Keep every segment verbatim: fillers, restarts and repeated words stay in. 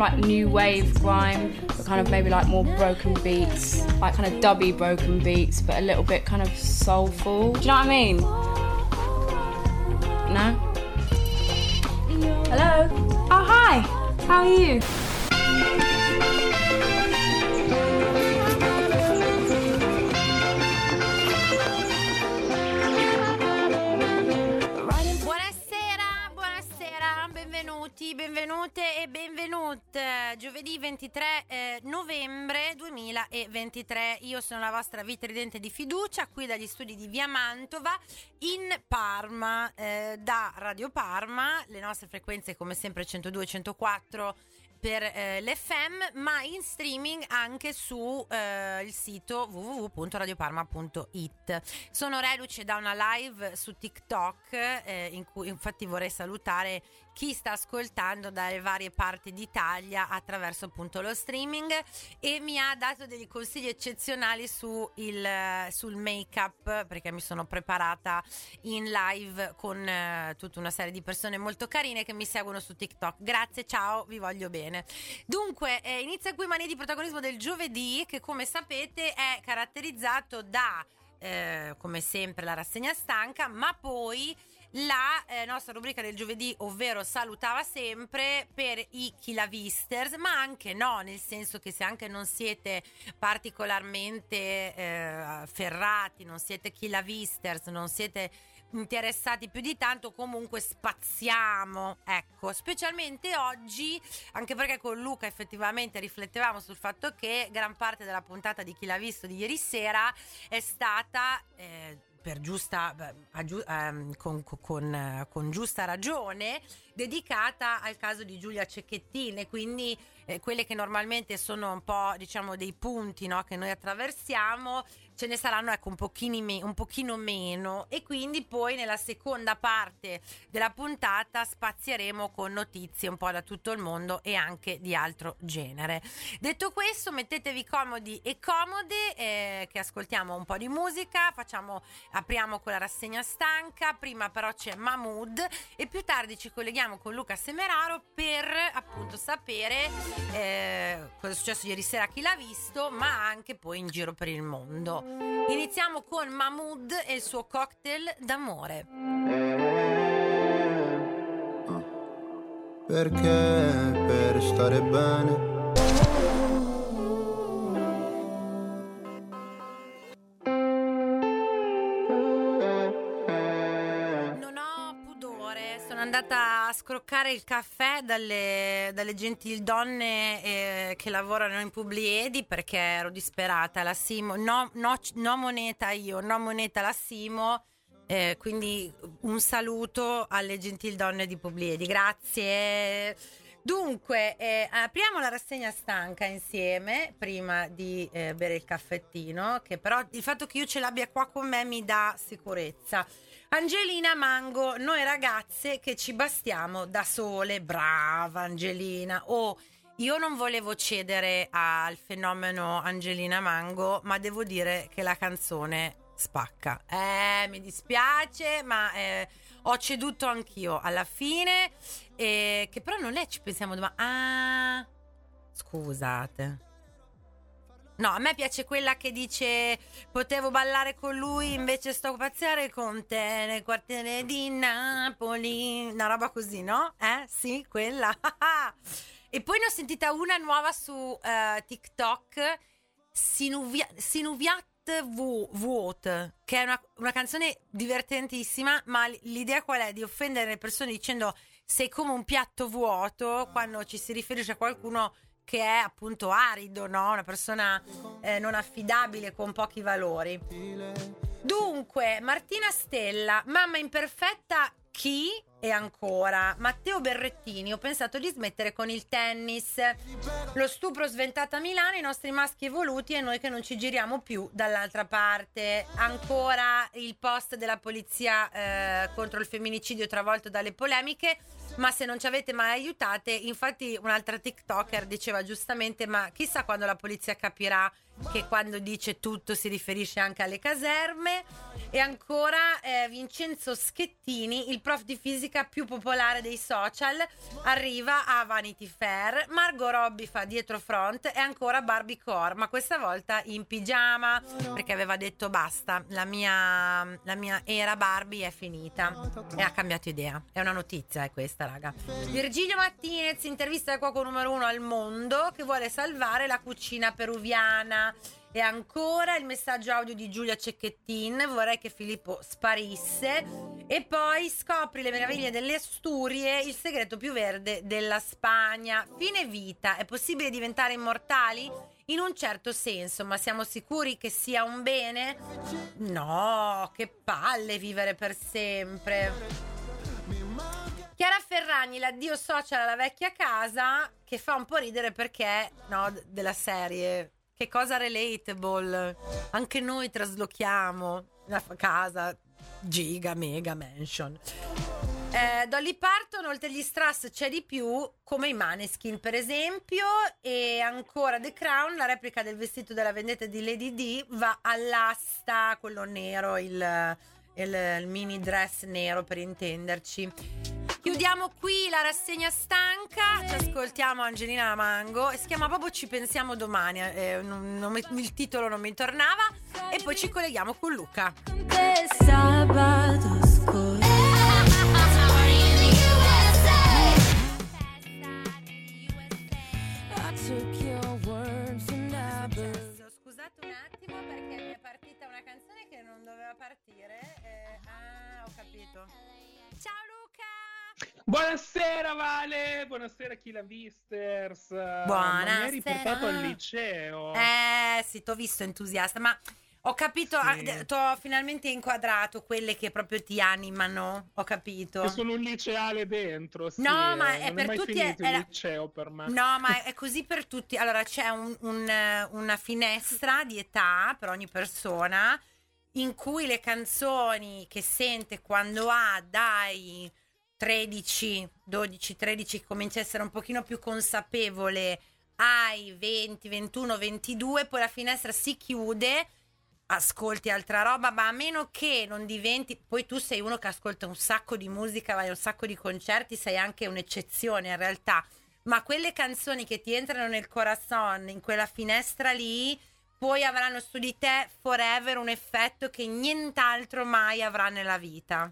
like new wave grime, but kind of maybe like more broken beats, like kind of dubby broken beats, but a little bit kind of soulful. Do you know what I mean? No? Hello? Oh, hi! How are you? Benvenute e benvenute. Giovedì ventitré eh, novembre duemilaventitré. Io sono la vostra vita ridente di fiducia, qui dagli studi di Via Mantova in Parma, eh, da Radio Parma. Le nostre frequenze come sempre centodue centoquattro per eh, l'F M, ma in streaming anche su eh, il sito w w w punto radioparma punto i t. Sono reduce da una live su TikTok eh, in cui infatti vorrei salutare chi sta ascoltando dalle varie parti d'Italia attraverso appunto lo streaming, e mi ha dato degli consigli eccezionali su il, sul make-up, perché mi sono preparata in live con eh, tutta una serie di persone molto carine che mi seguono su TikTok. Grazie, ciao, vi voglio bene. Dunque, eh, inizia qui Manie di protagonismo del giovedì, che come sapete è caratterizzato da eh, come sempre la rassegna stanca, ma poi la eh, nostra rubrica del giovedì, ovvero Salutava Sempre, per i chilavisters, ma anche no, nel senso che se anche non siete particolarmente eh, ferrati, non siete chilavisters, non siete interessati più di tanto, comunque spaziamo, ecco, specialmente oggi, anche perché con Luca effettivamente riflettevamo sul fatto che gran parte della puntata di Chi l'ha visto di ieri sera è stata eh, per giusta ehm, con, con, con giusta ragione dedicata al caso di Giulia Cecchettin, quindi eh, quelle che normalmente sono un po', diciamo, dei punti, no, che noi attraversiamo, ce ne saranno ecco un pochino, me- un pochino meno, e quindi poi nella seconda parte della puntata spazieremo con notizie un po' da tutto il mondo e anche di altro genere. Detto questo, mettetevi comodi e comode, eh, che ascoltiamo un po' di musica, facciamo, apriamo con la rassegna stanca, prima però c'è Mahmood e più tardi ci colleghiamo con Luca Semeraro per appunto sapere eh, cosa è successo ieri sera a Chi l'ha visto, ma anche poi in giro per il mondo. Iniziamo con Mahmood e il suo cocktail d'amore. Perché per stare bene andata a scroccare il caffè dalle, dalle gentildonne eh, che lavorano in Publiedi, perché ero disperata. La Simo, no, no, no moneta io, no moneta la Simo, eh, quindi un saluto alle gentildonne di Publiedi, grazie. Dunque, eh, apriamo la rassegna stanca insieme prima di eh, bere il caffettino, che però il fatto che io ce l'abbia qua con me mi dà sicurezza. Angelina Mango, noi ragazze che ci bastiamo da sole. Brava Angelina. Oh, io non volevo cedere al fenomeno Angelina Mango, ma devo dire che la canzone spacca. Eh, mi dispiace, ma eh, ho ceduto anch'io alla fine, eh, che però non è, ci pensiamo domani. Ah, scusate. No, a me piace quella che dice potevo ballare con lui, invece sto a pazziare con te nel quartiere di Napoli. Una roba così, no? Eh? Sì, quella. E poi ne ho sentita una nuova su uh, TikTok, Sinuvia- Sinuviat Vuot, che è una, una canzone divertentissima, ma l'idea qual è? Di offendere le persone dicendo sei come un piatto vuoto, quando ci si riferisce a qualcuno che è appunto arido, no? Una persona eh, non affidabile, con pochi valori. Dunque, Martina Stella, mamma imperfetta, chi? E ancora Matteo Berrettini, ho pensato di smettere con il tennis, lo stupro sventato a Milano, i nostri maschi evoluti e noi che non ci giriamo più dall'altra parte. Ancora il post della polizia eh, contro il femminicidio travolto dalle polemiche, ma se non ci avete mai aiutate, infatti un'altra TikToker diceva giustamente, ma chissà quando la polizia capirà che quando dice tutto si riferisce anche alle caserme. E ancora eh, Vincenzo Schettini, il prof di fisica più popolare dei social, arriva a Vanity Fair. Margot Robbie fa dietro front e ancora Barbie Core, ma questa volta in pigiama, perché aveva detto basta, la mia, la mia era Barbie è finita e ha cambiato idea. È una notizia, è questa, raga. Virgilio Martinez intervista il cuoco numero uno al mondo che vuole salvare la cucina peruviana. E ancora il messaggio audio di Giulia Cecchettin, vorrei che Filippo sparisse. E poi scopri le meraviglie delle Asturie, il segreto più verde della Spagna. Fine vita, è possibile diventare immortali? In un certo senso, ma siamo sicuri che sia un bene? No, che palle vivere per sempre. Chiara Ferragni, l'addio social alla vecchia casa, che fa un po' ridere perché, no, della serie... Che cosa relatable, anche noi traslochiamo la casa giga mega mansion. eh, Dolly Parton, oltre agli Strass c'è di più, come i Maneskin per esempio. E ancora The Crown, la replica del vestito della vendetta di Lady Di va all'asta, quello nero, il, il, il mini dress nero per intenderci. Chiudiamo qui la rassegna stanca, ci ascoltiamo Angelina Lamango e si chiama proprio Ci pensiamo domani, eh, non, non, il titolo non mi tornava, e poi ci colleghiamo con Luca. Scusate un attimo perché mi è partita una canzone che non doveva partire. eh, Ah, ho capito. Ciao Luca! Buonasera Vale, buonasera Kila Visters. Buonasera. Mi hai riportato al liceo. Eh sì, t'ho visto entusiasta, ma ho capito, Sì. ah, t'ho finalmente inquadrato quelle che proprio ti animano, ho capito. Che sono un liceale dentro, sì, No, ma eh, è non per mai tutti, finito è- è il la- liceo per me. No, ma è così per tutti. Allora c'è un- un, eh, una finestra di età per ogni persona in cui le canzoni che sente quando ha dai tredici, dodici, tredici comincia a essere un pochino più consapevole ai venti, ventuno, ventidue, poi la finestra si chiude, ascolti altra roba, ma a meno che non diventi, poi tu sei uno che ascolta un sacco di musica, vai a un sacco di concerti, sei anche un'eccezione in realtà, ma quelle canzoni che ti entrano nel corazon, in quella finestra lì, poi avranno su di te forever un effetto che nient'altro mai avrà nella vita.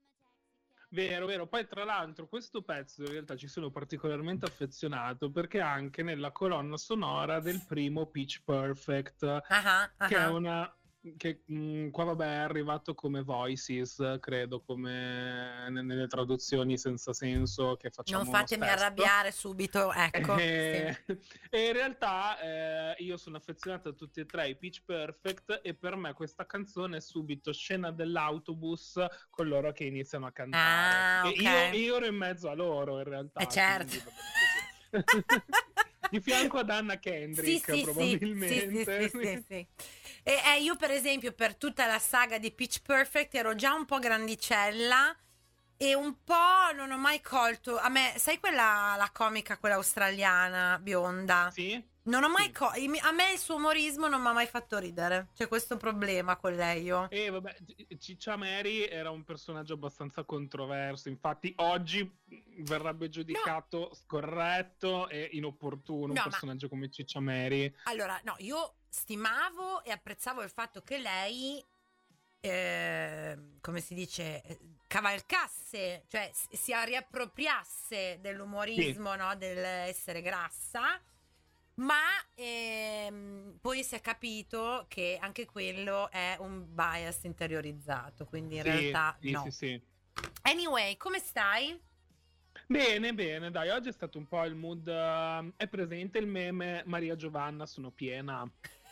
Vero, vero. Poi tra l'altro questo pezzo in realtà ci sono particolarmente affezionato perché è anche nella colonna sonora del primo Pitch Perfect, Ah, ah, che è ah. una... che mh, qua vabbè è arrivato come Voices, credo, come ne- nelle traduzioni senza senso che facciamo Non fatemi spesso. arrabbiare subito, ecco. Eh, Sì. E in realtà eh, io sono affezionato a tutti e tre i Pitch Perfect e per me questa canzone è subito scena dell'autobus con loro che iniziano a cantare. Ah, E ok. io, io ero in mezzo a loro in realtà. Eh, certo. quindi va bene così. Di fianco ad Anna Sì, Kendrick, sì, sì, probabilmente. sì, sì, sì, sì. E eh, io per esempio per tutta la saga di Pitch Perfect ero già un po' grandicella e un po' non ho mai colto, a me, sai quella, la comica, quella australiana, bionda? Sì? Non ho mai Sì. co- i mi- a me il suo umorismo non mi ha mai fatto ridere, c'è questo problema con lei io. E vabbè, C- Ciccia Mary era un personaggio abbastanza controverso, infatti oggi verrebbe giudicato scorretto e inopportuno No, un ma- personaggio come Ciccia Mary. Allora, no, io stimavo e apprezzavo il fatto che lei, eh, come si dice, eh, cavalcasse, cioè s- si riappropriasse dell'umorismo, no, dell'essere grassa, ma ehm, poi si è capito che anche quello è un bias interiorizzato, quindi in Sì, realtà sì, no. sì, sì. Anyway, come stai? Bene, bene, dai, oggi è stato un po' il mood. eh, È presente il meme Maria Giovanna, sono piena.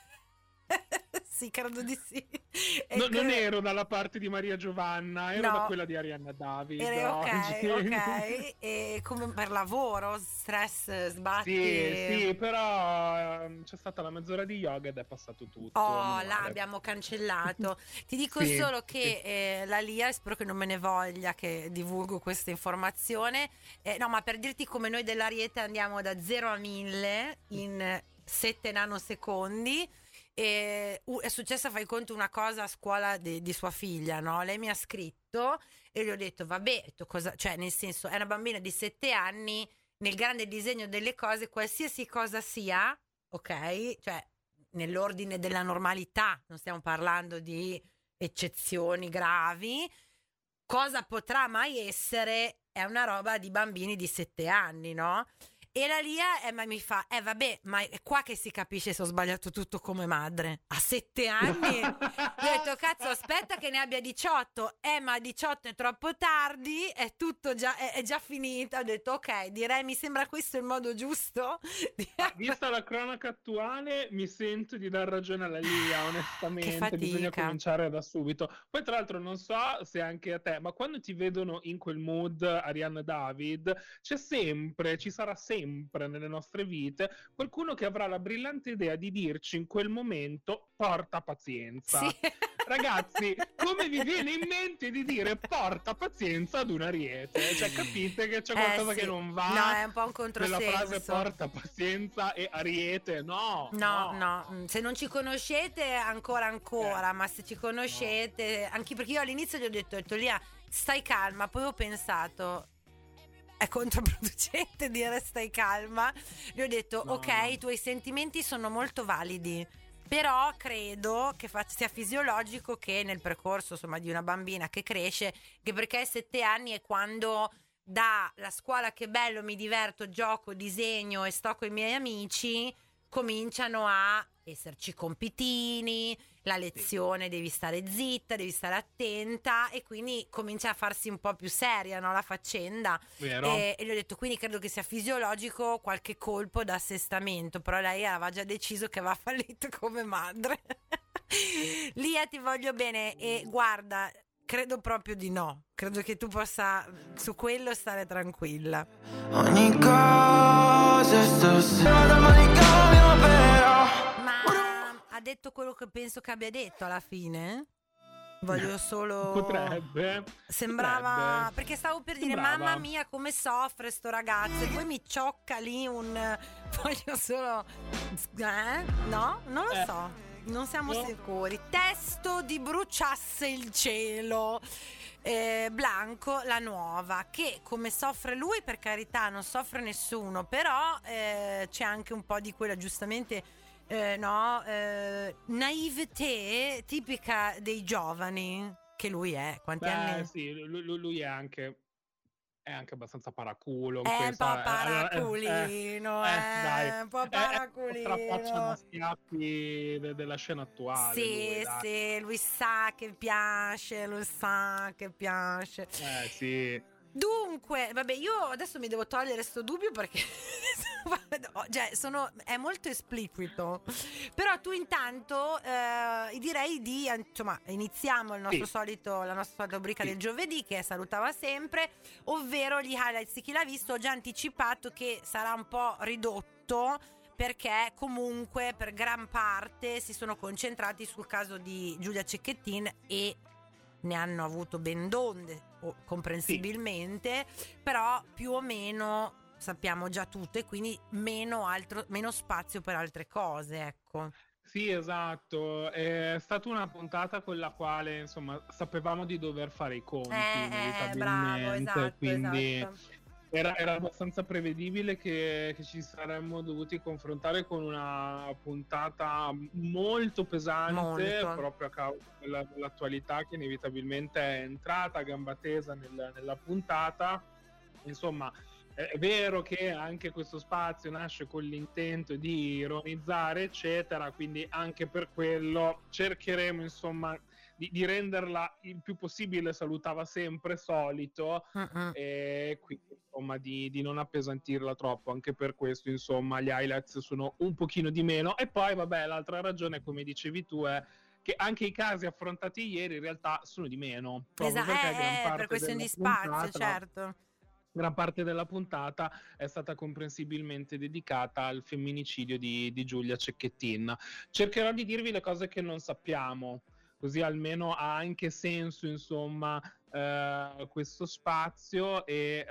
Sì, credo di sì. E No, non cre- ero dalla parte di Maria Giovanna, ero No. da quella di Arianna David. Eh, ok, oggi. ok. E come per lavoro, stress, sbatti. Sì, sì, però ehm, c'è stata la mezz'ora di yoga ed è passato tutto. Oh, meno là male. abbiamo cancellato. Ti dico Sì, solo che eh, la Lia, spero che non me ne voglia che divulgo questa informazione. Eh, no, ma per dirti come noi dell'Ariete andiamo da zero a mille in sette nanosecondi. E uh, è successa, fai conto, una cosa a scuola di, di sua figlia, no? Lei mi ha scritto e gli ho detto vabbè, detto, cosa, cioè nel senso è una bambina di sette anni, nel grande disegno delle cose qualsiasi cosa sia, ok? Cioè nell'ordine della normalità, non stiamo parlando di eccezioni gravi, cosa potrà mai essere è una roba di bambini di sette anni, no? E la Lia eh, ma mi fa, eh vabbè, ma è qua che si capisce se ho sbagliato tutto come madre. A sette anni? Io ho detto, cazzo, aspetta che ne abbia diciotto. Eh, ma a diciotto è troppo tardi, è tutto già, è, è già finita. Ho detto, ok, direi, mi sembra questo il modo giusto. Vista la cronaca attuale, mi sento di dar ragione alla Lia, onestamente. Bisogna cominciare da subito. Poi, tra l'altro, non so se anche a te, ma quando ti vedono in quel mood, Arianna e David, c'è sempre, ci sarà sempre nelle nostre vite qualcuno che avrà la brillante idea di dirci in quel momento porta pazienza. Sì. Ragazzi, come vi viene in mente di dire porta pazienza ad un ariete? Cioè, capite che c'è qualcosa eh, sì. che non va? No, è un po' un controsenso. Nella frase porta pazienza e ariete, no. No, no, no. Se non ci conoscete ancora ancora, eh. ma se ci conoscete, no. Anche perché io all'inizio gli ho detto, ho detto Lia, stai calma, poi ho pensato è controproducente dire stai calma. Gli ho detto no, ok, no. I tuoi sentimenti sono molto validi, però credo che fa- sia fisiologico che nel percorso, insomma, di una bambina che cresce, che perché a sette anni è quando da la scuola che bello, mi diverto, gioco, disegno e sto con i miei amici, cominciano a esserci compitini, la lezione devi stare zitta, devi stare attenta, e quindi comincia a farsi un po' più seria, no, la faccenda. E, e gli ho detto, quindi credo che sia fisiologico qualche colpo d'assestamento, però lei aveva già deciso che va fallito come madre. Lia, ti voglio bene e guarda, credo proprio di no, credo che tu possa su quello stare tranquilla. Ogni cosa è stasera dal manicomio, però. Ma ha detto quello che penso che abbia detto alla fine? Voglio solo... Potrebbe. Sembrava... Potrebbe. Perché stavo per dire, Sembrava. mamma mia come soffre sto ragazzo, e poi mi ciocca lì un... Voglio solo... Eh? No? Non lo Eh. so. Non siamo No. sicuri. Testo di Bruciasse il cielo. Eh, Blanco, la nuova, che come soffre lui, per carità, non soffre nessuno, però eh, c'è anche un po' di quella, giustamente, eh, no, eh, naivete tipica dei giovani, che lui è. Quanti Beh, anni? sì, lui, lui- lui è anche è anche abbastanza paraculo in È un questa- po' paraculino, eh, eh, eh, dai. un po' È- è un paraculino. strapaccia da schiaffi de- della scena attuale. Sì, lui, dai. sì, lui sa che piace, lui sa che piace. Eh, sì. Dunque, vabbè, io adesso mi devo togliere sto dubbio perché cioè, sono, è molto esplicito. Però tu intanto eh, direi di, insomma, iniziamo il nostro Sì. solito, la nostra solita rubrica Sì. del giovedì, che salutava sempre, ovvero gli highlights di chi l'ha visto. Ho già anticipato che sarà un po' ridotto, perché comunque per gran parte si sono concentrati sul caso di Giulia Cecchettin e ne hanno avuto ben donde, o- comprensibilmente, però più o meno sappiamo già tutto, e quindi meno, altro, meno spazio per altre cose, ecco. Sì, esatto. È stata una puntata con la quale, insomma, sapevamo di dover fare i conti, Eh, eh, inevitabilmente. bravo, esatto, quindi esatto. Era, era abbastanza prevedibile che, che ci saremmo dovuti confrontare con una puntata molto pesante, Molto. proprio a causa della- dell'attualità che inevitabilmente è entrata a gamba tesa nel- nella puntata. Insomma, è è vero che anche questo spazio nasce con l'intento di ironizzare, eccetera, quindi anche per quello cercheremo, insomma, di, di renderla il più possibile salutava sempre solito, Mm-mm. e quindi insomma di, di non appesantirla troppo. Anche per questo, insomma, gli highlights sono un pochino di meno. E poi vabbè, l'altra ragione, come dicevi tu, è che anche i casi affrontati ieri in realtà sono di meno, proprio Esa- perché eh, gran eh, parte per questioni della di spazio, puntata- certo. gran parte della puntata è stata comprensibilmente dedicata al femminicidio di, di Giulia Cecchettin. Cercherò di dirvi le cose che non sappiamo, così almeno ha anche senso, insomma, uh, questo spazio e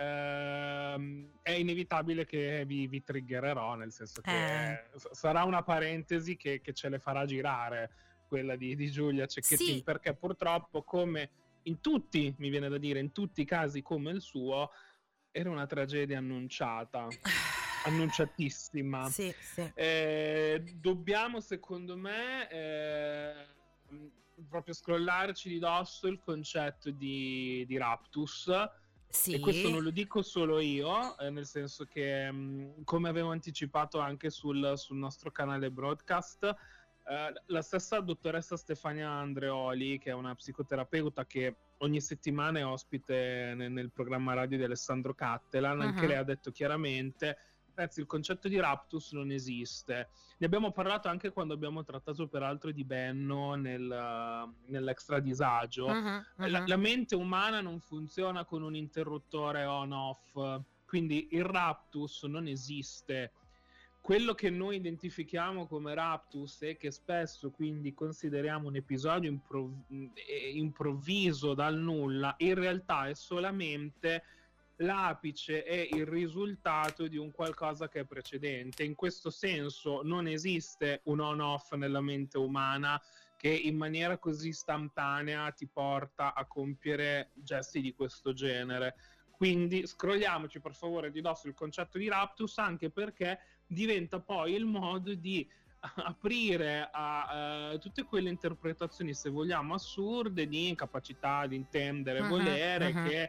uh, è inevitabile che vi, vi triggererò, nel senso che eh. sarà una parentesi che, che ce le farà girare, quella di, di Giulia Cecchettin, sì. perché purtroppo, come in tutti, mi viene da dire, in tutti i casi come il suo, era una tragedia annunciata, annunciatissima. Sì, sì. Eh, dobbiamo, secondo me, eh, proprio scrollarci di dosso il concetto di, di raptus. Sì. E questo non lo dico solo io, eh, nel senso che, mh, come avevo anticipato anche sul, sul nostro canale broadcast, Uh, la stessa dottoressa Stefania Andreoli, che è una psicoterapeuta che ogni settimana è ospite nel, nel programma radio di Alessandro Cattelan, uh-huh. anche lei ha detto chiaramente: ragazzi, il concetto di raptus non esiste. Ne abbiamo parlato anche quando abbiamo trattato peraltro di Benno nel, uh, nell'extra disagio. Uh-huh, uh-huh. La, la mente umana non funziona con un interruttore on-off, quindi il raptus non esiste. Quello che noi identifichiamo come raptus e che spesso quindi consideriamo un episodio improv- improvviso dal nulla, in realtà è solamente l'apice e il risultato di un qualcosa che è precedente. In questo senso non esiste un on-off nella mente umana che in maniera così istantanea ti porta a compiere gesti di questo genere. Quindi scrolliamoci per favore di dosso il concetto di raptus, anche perché diventa poi il modo di aprire a uh, tutte quelle interpretazioni, se vogliamo, assurde, di incapacità di intendere, uh-huh, volere, uh-huh. che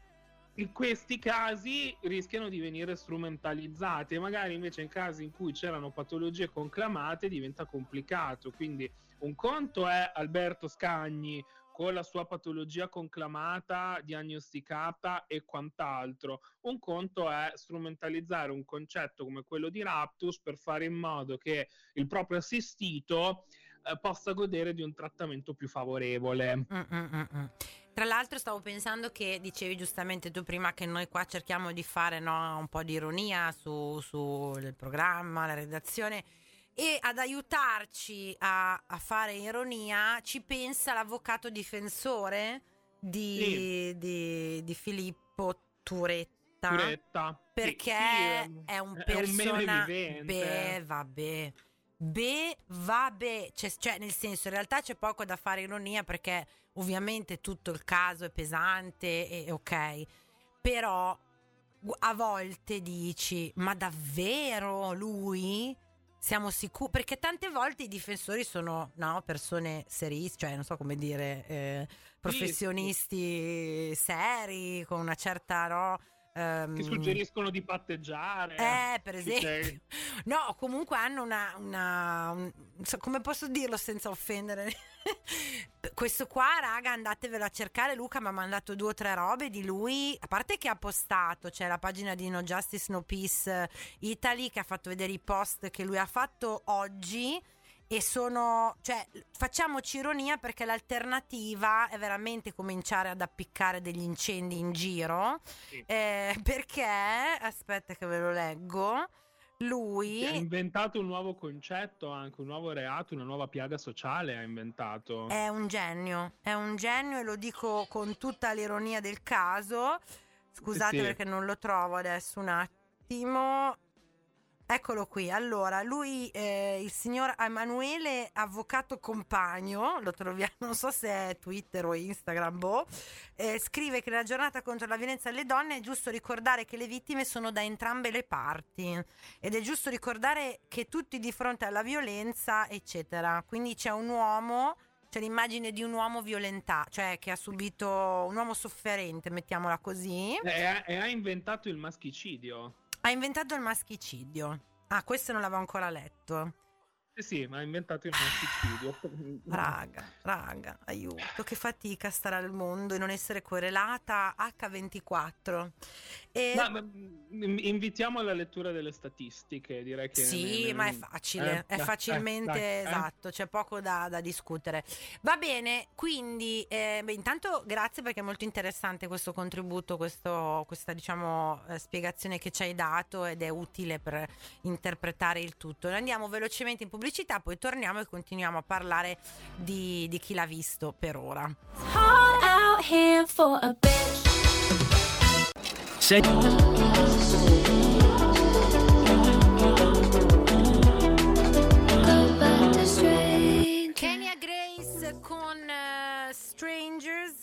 in questi casi rischiano di venire strumentalizzati, e magari invece in casi in cui c'erano patologie conclamate diventa complicato. Quindi un conto è Alberto Scagni con la sua patologia conclamata, diagnosticata e quant'altro. Un conto è strumentalizzare un concetto come quello di raptus per fare in modo che il proprio assistito eh, possa godere di un trattamento più favorevole. Mm-mm-mm. Tra l'altro stavo pensando che dicevi giustamente tu prima che noi qua cerchiamo di fare, no, un po' di ironia su, su il programma, la redazione, e ad aiutarci a, a fare ironia ci pensa l'avvocato difensore di, sì. di, di Filippo Turetta, Turetta. perché sì, sì, è un personaggio. Beh, vabbè Beh, vabbè, cioè, cioè nel senso, in realtà c'è poco da fare ironia, perché ovviamente tutto il caso è pesante e ok, però a volte dici: ma davvero lui? Siamo sicuri? Perché tante volte i difensori sono, no, persone serie, cioè non so come dire, eh, professionisti seri, con una certa, no, um, che suggeriscono di patteggiare, eh, per esempio, no, comunque hanno una, una un, come posso dirlo senza offendere? Questo qua, raga, andatevelo a cercare. Luca mi ha mandato due o tre robe di lui, a parte che ha postato, c'è la pagina di No Justice No Peace Italy che ha fatto vedere i post che lui ha fatto oggi, e sono, cioè, facciamoci ironia, perché l'alternativa è veramente cominciare ad appiccare degli incendi in giro, sì. eh, perché aspetta che ve lo leggo. Lui ha inventato un nuovo concetto, anche un nuovo reato, una nuova piaga sociale ha inventato. È un genio, è un genio, e lo dico con tutta l'ironia del caso. Scusate, sì, perché non lo trovo adesso, un attimo. Eccolo qui. Allora, lui, eh, il signor Emanuele Avvocato Compagno, lo troviamo, non so se è Twitter o Instagram, boh, eh, scrive che nella giornata contro la violenza alle donne è giusto ricordare che le vittime sono da entrambe le parti, ed è giusto ricordare che tutti di fronte alla violenza, eccetera. Quindi c'è un uomo, c'è l'immagine di un uomo violentato, cioè che ha subito, un uomo sofferente, mettiamola così. E, e ha inventato il maschicidio. Ha inventato il maschicidio. Ah, questo non l'avevo ancora letto. Eh sì, ma ha inventato il maschicidio. Raga, raga, aiuto, che fatica stare al mondo e non essere correlata acca ventiquattro. E... Ma, ma invitiamo alla lettura delle statistiche, direi che... Sì, ne, ma è facile, eh, è facilmente, eh, esatto, eh. c'è poco da, da discutere. Va bene, quindi, eh, beh, intanto grazie, perché è molto interessante questo contributo, questo, questa, diciamo, eh, spiegazione che ci hai dato, ed è utile per interpretare il tutto. Noi andiamo velocemente in pubblicità pubblicità, poi torniamo e continuiamo a parlare di, di Chi l'ha visto per ora. Sei Kenya Grace con uh, Strangers.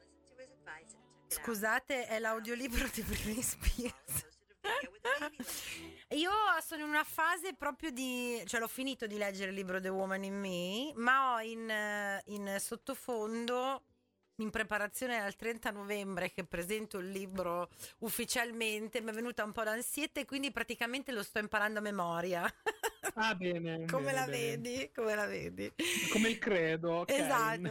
Scusate, è l'audiolibro di Britney Spears. Io sono in una fase proprio di, cioè l'ho finito di leggere il libro The Woman in Me, ma ho in, in sottofondo, in preparazione al trenta novembre che presento il libro ufficialmente, mi è venuta un po' d'ansietta e quindi praticamente lo sto imparando a memoria. Ah, bene. Come bene, la bene. vedi? Come la vedi? Come il credo. Okay. Esatto.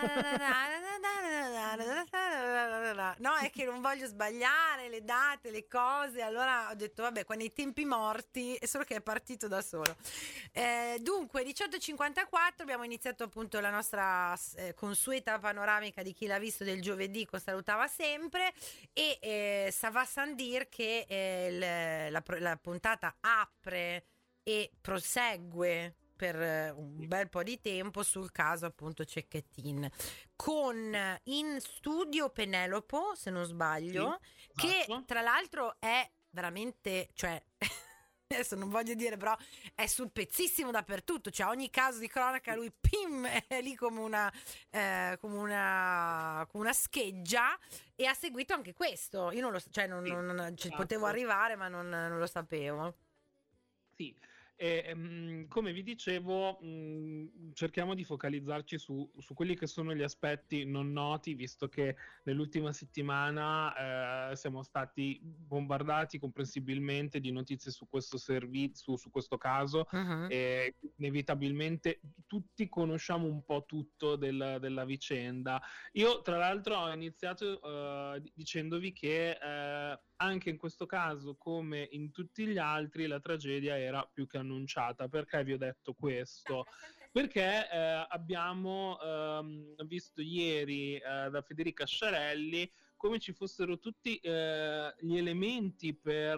No, è che non voglio sbagliare le date, le cose. Allora ho detto, vabbè, qua nei tempi morti, è solo che è partito da solo. Eh, dunque, diciotto e cinquantaquattro abbiamo iniziato appunto la nostra eh, consueta panoramica di Chi l'ha visto del giovedì con Salutava Sempre e eh, ça va sans dire che eh, il, la, la puntata apre e prosegue per un bel po' di tempo sul caso appunto Cecchettin, con in studio Penelope, se non sbaglio, sì, che esatto. Tra l'altro è veramente, cioè adesso non voglio dire, però è sul pezzissimo dappertutto, cioè ogni caso di cronaca lui pim è lì come una eh, come una come una scheggia, e ha seguito anche questo. Io non lo cioè non, non, non ci esatto. potevo arrivare, ma non, non lo sapevo. Sì. E, um, come vi dicevo, um, cerchiamo di focalizzarci su, su quelli che sono gli aspetti non noti, visto che nell'ultima settimana eh, siamo stati bombardati comprensibilmente di notizie su questo servizio, su questo caso, uh-huh. E inevitabilmente tutti conosciamo un po' tutto del, della vicenda. Io tra l'altro ho iniziato uh, dicendovi che uh, anche in questo caso, come in tutti gli altri, la tragedia era più che annunciata. Perché vi ho detto questo? Perché eh, abbiamo ehm, visto ieri eh, da Federica Sciarelli come ci fossero tutti eh, gli elementi per,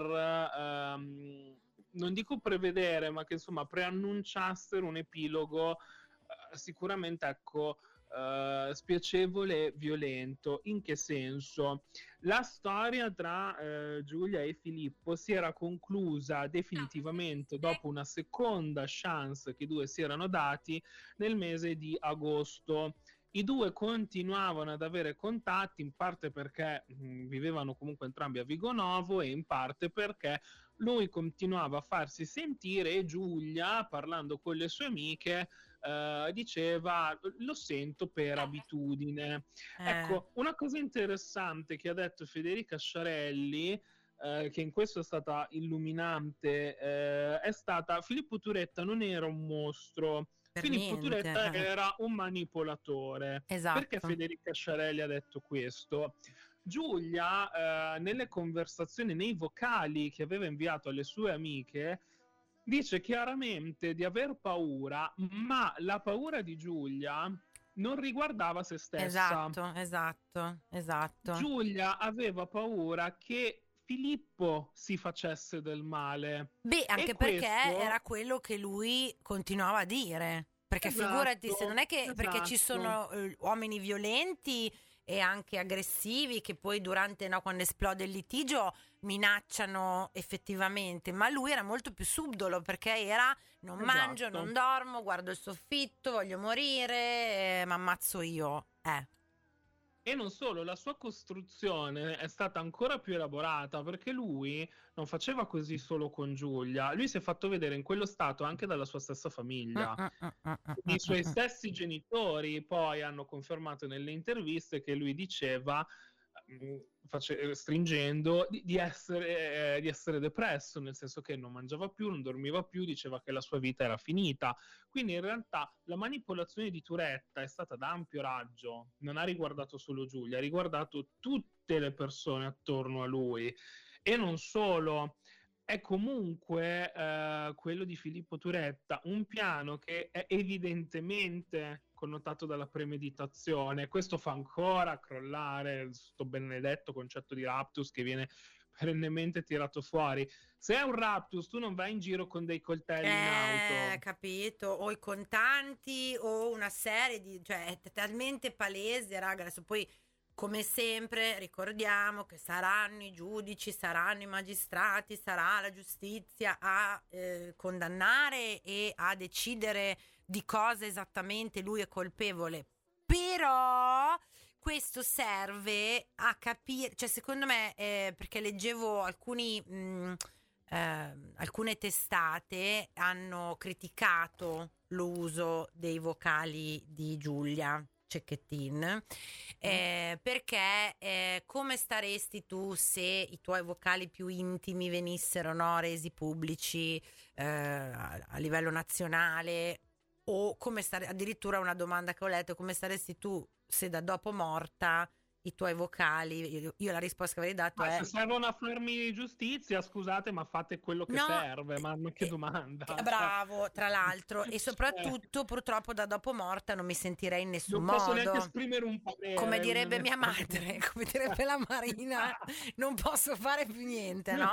ehm, non dico prevedere, ma che insomma preannunciassero un epilogo eh, sicuramente, ecco, Uh, spiacevole e violento. In che senso? La storia tra uh, Giulia e Filippo si era conclusa definitivamente dopo una seconda chance che i due si erano dati nel mese di agosto. I due continuavano ad avere contatti, in parte perché mh, vivevano comunque entrambi a Vigonovo e in parte perché lui continuava a farsi sentire e Giulia, parlando con le sue amiche, Uh, diceva lo sento per abitudine. Eh. Ecco, una cosa interessante che ha detto Federica Sciarelli, uh, che in questo è stata illuminante, uh, è stata: Filippo Turetta non era un mostro, per Filippo niente. Turetta era un manipolatore. Esatto. Perché Federica Sciarelli ha detto questo? Giulia, uh, nelle conversazioni, nei vocali che aveva inviato alle sue amiche, dice chiaramente di aver paura, ma la paura di Giulia non riguardava se stessa. Esatto, esatto, esatto. Giulia aveva paura che Filippo si facesse del male. Beh, anche e perché questo... era quello che lui continuava a dire. Perché esatto, figurati, se non è che esatto. Perché ci sono uh, uomini violenti e anche aggressivi che poi durante, no, quando esplode il litigio minacciano effettivamente, ma lui era molto più subdolo, perché era non esatto. mangio, non dormo, guardo il soffitto, voglio morire, eh, mi ammazzo io. Eh. E non solo, la sua costruzione è stata ancora più elaborata, perché lui non faceva così solo con Giulia, lui si è fatto vedere in quello stato anche dalla sua stessa famiglia. Uh, uh, uh, uh, uh, I suoi stessi genitori poi hanno confermato nelle interviste che lui diceva, face, stringendo, di, di, essere, eh, di essere depresso, nel senso che non mangiava più, non dormiva più, diceva che la sua vita era finita. Quindi in realtà la manipolazione di Turetta è stata da ampio raggio, non ha riguardato solo Giulia, ha riguardato tutte le persone attorno a lui. E non solo, è comunque eh, quello di Filippo Turetta un piano che è evidentemente connotato dalla premeditazione. Questo fa ancora crollare questo benedetto concetto di raptus che viene perennemente tirato fuori. Se è un raptus, tu non vai in giro con dei coltelli eh, in auto. Capito? O i contanti o una serie di... cioè è talmente palese, raga. Adesso poi, come sempre, ricordiamo che saranno i giudici, saranno i magistrati, sarà la giustizia a eh, condannare e a decidere di cosa esattamente lui è colpevole. Però questo serve a capire, cioè secondo me, eh, perché leggevo alcuni... Mh, Eh, alcune testate hanno criticato l'uso dei vocali di Giulia Cecchettin, eh, perché eh, come staresti tu se i tuoi vocali più intimi venissero, no, resi pubblici eh, a, a livello nazionale, o come stare, addirittura una domanda che ho letto, come staresti tu se da dopo morta i tuoi vocali, io, io la risposta che avrei dato ma è... se servono a farmi giustizia, scusate, ma fate quello che no, serve, ma, ma che eh, domanda. Bravo, tra l'altro, e soprattutto purtroppo da dopo morta non mi sentirei in nessun non modo. posso neanche esprimere un parere. Come direbbe mia madre, come direbbe la Marina, non posso fare più niente, no?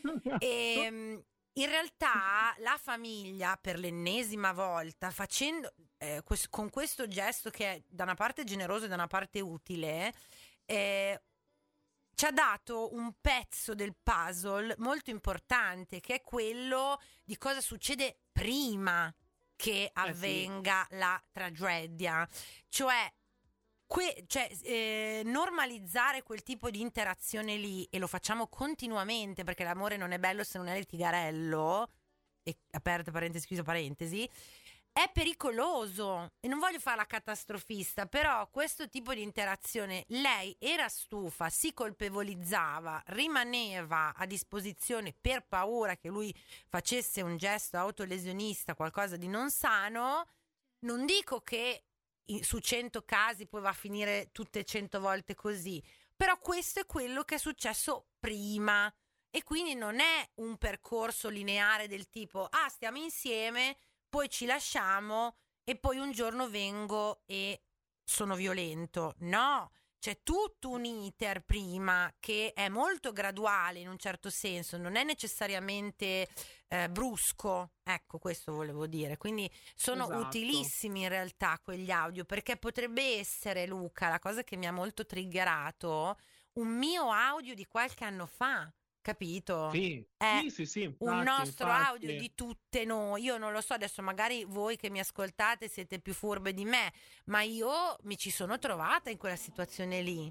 E in realtà la famiglia, per l'ennesima volta, facendo eh, quest- con questo gesto che è da una parte generoso e da una parte utile, eh, ci ha dato un pezzo del puzzle molto importante, che è quello di cosa succede prima che avvenga eh sì. la tragedia. Cioè, que- cioè eh, normalizzare quel tipo di interazione lì, e lo facciamo continuamente perché l'amore non è bello se non è litigarello, e aperta parentesi, chiusa parentesi, è pericoloso. E non voglio fare la catastrofista, però questo tipo di interazione, lei era stufa, si colpevolizzava, rimaneva a disposizione per paura che lui facesse un gesto autolesionista, qualcosa di non sano. Non dico che su cento casi poi va a finire tutte cento volte così, però questo è quello che è successo prima, e quindi non è un percorso lineare del tipo ah stiamo insieme, poi ci lasciamo e poi un giorno vengo e sono violento. No, c'è tutto un iter prima che è molto graduale in un certo senso, non è necessariamente eh, brusco, ecco, questo volevo dire. Quindi sono esatto. utilissimi in realtà quegli audio, perché potrebbe essere, Luca, la cosa che mi ha molto triggerato, un mio audio di qualche anno fa. Capito? Sì, è sì, sì, sì, infatti, un nostro infatti. audio di tutte noi. Io non lo so, adesso magari voi che mi ascoltate siete più furbe di me, ma io mi ci sono trovata in quella situazione lì.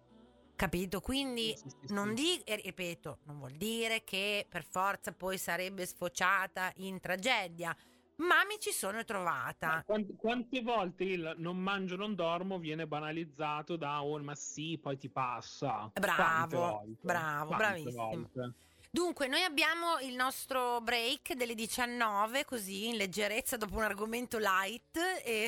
Capito? Quindi sì, sì, non sì. di, ripeto, non vuol dire che per forza poi sarebbe sfociata in tragedia, ma mi ci sono trovata. Quante, quante volte il non mangio non dormo viene banalizzato da oh ma sì poi ti passa. Bravo, bravo, Quante bravissimo. volte? Dunque, noi abbiamo il nostro break delle diciannove, così in leggerezza dopo un argomento light, e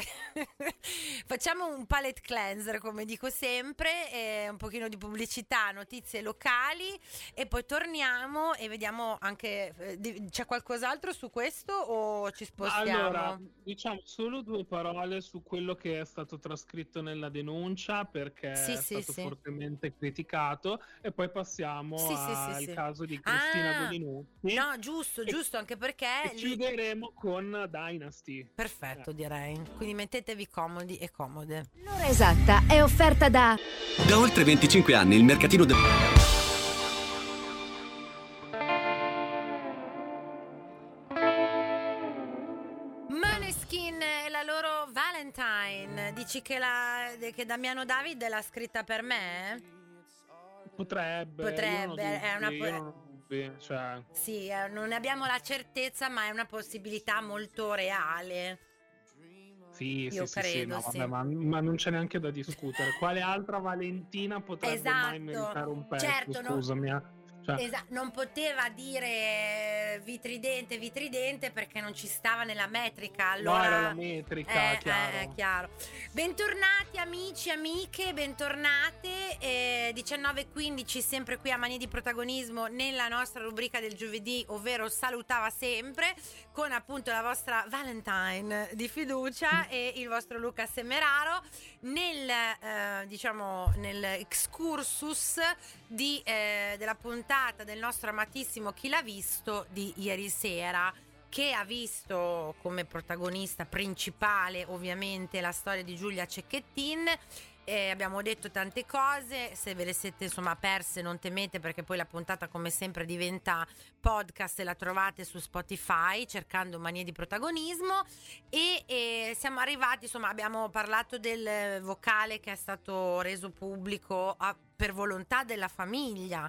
facciamo un palate cleanser, come dico sempre, e un pochino di pubblicità, notizie locali, e poi torniamo e vediamo anche, eh, c'è qualcos'altro su questo o ci spostiamo? Allora, diciamo solo due parole su quello che è stato trascritto nella denuncia, perché sì, è sì, stato sì. fortemente criticato, e poi passiamo sì, al sì, sì, caso sì. di Cristina ah, Dolinucci. No, giusto, e, giusto, anche perché e chiuderemo con Dynasty. Perfetto, eh. direi. Quindi mettetevi comodi e comode. L'ora esatta è offerta da Da oltre venticinque anni il mercatino del Måneskin e la loro Valentine. Dici che, la, che Damiano David l'ha scritta per me? Potrebbe, Potrebbe, io è una dubbi, io non ho dubbi, cioè. Sì, eh, non ne abbiamo la certezza, ma è una possibilità molto reale. Sì, io sì, credo, sì, no, sì. vabbè, ma, ma non c'è neanche da discutere. Quale altra Valentina potrebbe esatto. mai meritare un pezzo? Certo, Scusami. no. Cioè. Esatto, non poteva dire vitridente, vitridente perché non ci stava nella metrica. Allora, no, era la metrica, eh, chiaro. Eh, chiaro. Bentornati amici, amiche, bentornate. Eh, diciannove e quindici, sempre qui a Manie di Protagonismo, nella nostra rubrica del giovedì, ovvero Salutava Sempre, con appunto la vostra Valentine di fiducia e il vostro Luca Semeraro, nel, eh, diciamo, nel excursus di, eh, della puntata puntata del nostro amatissimo Chi l'ha visto di ieri sera, che ha visto come protagonista principale ovviamente la storia di Giulia Cecchettin. Eh, abbiamo detto tante cose, se ve le siete insomma perse non temete, perché poi la puntata come sempre diventa podcast e la trovate su Spotify cercando Manie di protagonismo. E, e siamo arrivati, insomma abbiamo parlato del vocale che è stato reso pubblico a, per volontà della famiglia.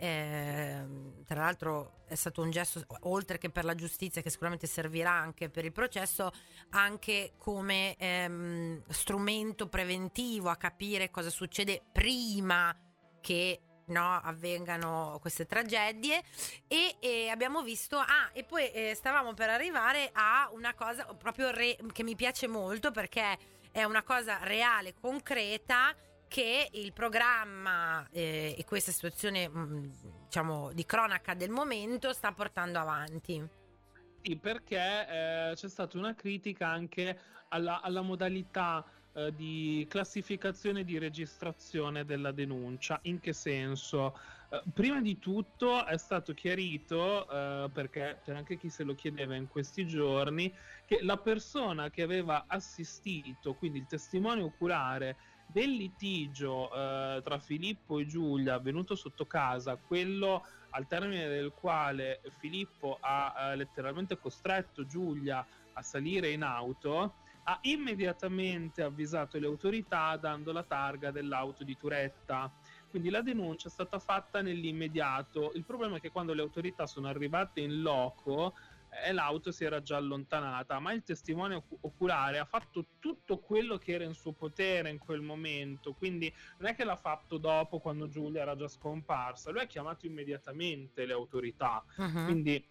Eh, tra l'altro è stato un gesto, oltre che per la giustizia, che sicuramente servirà anche per il processo, anche come ehm, strumento preventivo a capire cosa succede prima che no, avvengano queste tragedie. E, e abbiamo visto ah e poi eh, stavamo per arrivare a una cosa proprio re, che mi piace molto, perché è una cosa reale, concreta, che il programma eh, e questa situazione mh, diciamo di cronaca del momento sta portando avanti. Sì, perché eh, c'è stata una critica anche alla, alla modalità eh, di classificazione e di registrazione della denuncia. In che senso? Eh, prima di tutto è stato chiarito, eh, perché c'era anche chi se lo chiedeva in questi giorni, che la persona che aveva assistito, quindi il testimone oculare del litigio eh, tra Filippo e Giulia avvenuto sotto casa, quello al termine del quale Filippo ha eh, letteralmente costretto Giulia a salire in auto, ha immediatamente avvisato le autorità dando la targa dell'auto di Turetta. Quindi la denuncia è stata fatta nell'immediato. Il problema è che quando le autorità sono arrivate in loco e l'auto si era già allontanata, ma il testimone oc- oculare ha fatto tutto quello che era in suo potere in quel momento, quindi non è che l'ha fatto dopo, quando Giulia era già scomparsa, lui ha chiamato immediatamente le autorità. Uh-huh. Quindi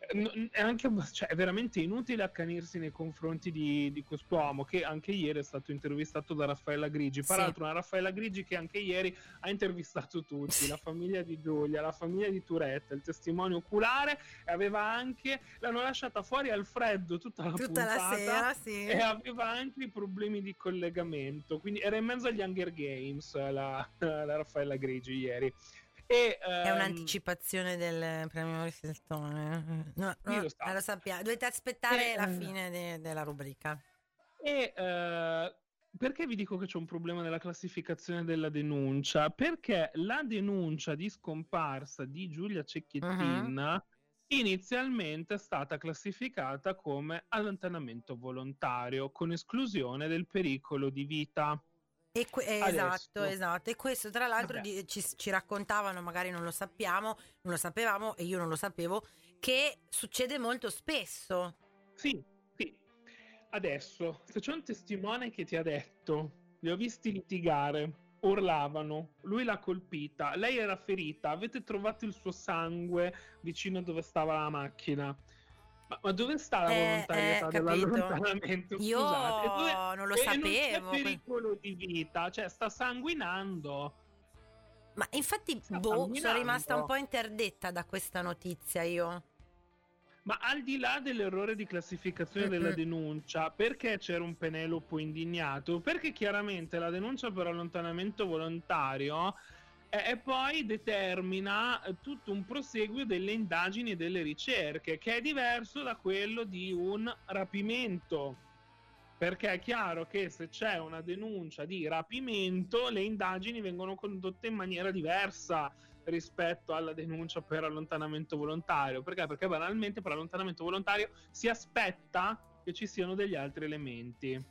è anche, cioè, è veramente inutile accanirsi nei confronti di, di quest'uomo, che anche ieri è stato intervistato da Raffaella Grigi. Peraltro una Raffaella Grigi che anche ieri ha intervistato tutti, la famiglia di Giulia, la famiglia di Turetta, il testimone oculare, e aveva anche, l'hanno lasciata fuori al freddo tutta la tutta puntata, la sera, sì. E aveva anche i problemi di collegamento, quindi era in mezzo agli Hunger Games la, la Raffaella Grigi ieri. E, um, è un'anticipazione del premio Riflessone. No, no, lo, lo sappiamo. Dovete aspettare e, la fine de- della rubrica. E uh, perché vi dico che c'è un problema nella classificazione della denuncia? Perché la denuncia di scomparsa di Giulia Cecchettin uh-huh. inizialmente è stata classificata come allontanamento volontario, con esclusione del pericolo di vita. E que- eh, esatto, esatto. E questo tra l'altro di, ci, ci raccontavano, magari non lo sappiamo, non lo sapevamo e io non lo sapevo, che succede molto spesso. Sì, sì. Adesso, se c'è un testimone che ti ha detto, li ho visti litigare, urlavano, lui l'ha colpita, lei era ferita, avete trovato il suo sangue vicino a dove stava la macchina. Ma, ma dove sta la volontarietà eh, eh, dell'allontanamento? Io Scusate, dove, non lo sapevo. Non c'è pericolo di vita, cioè sta sanguinando. Ma infatti, sta boh, sanguinando. Sono rimasta un po' interdetta da questa notizia io. Ma al di là dell'errore di classificazione mm-hmm. della denuncia, perché c'era un Penelope indignato? Perché chiaramente la denuncia per allontanamento volontario e poi determina tutto un proseguio delle indagini e delle ricerche, che è diverso da quello di un rapimento, perché è chiaro che se c'è una denuncia di rapimento le indagini vengono condotte in maniera diversa rispetto alla denuncia per allontanamento volontario. Perché? Perché banalmente per allontanamento volontario si aspetta che ci siano degli altri elementi.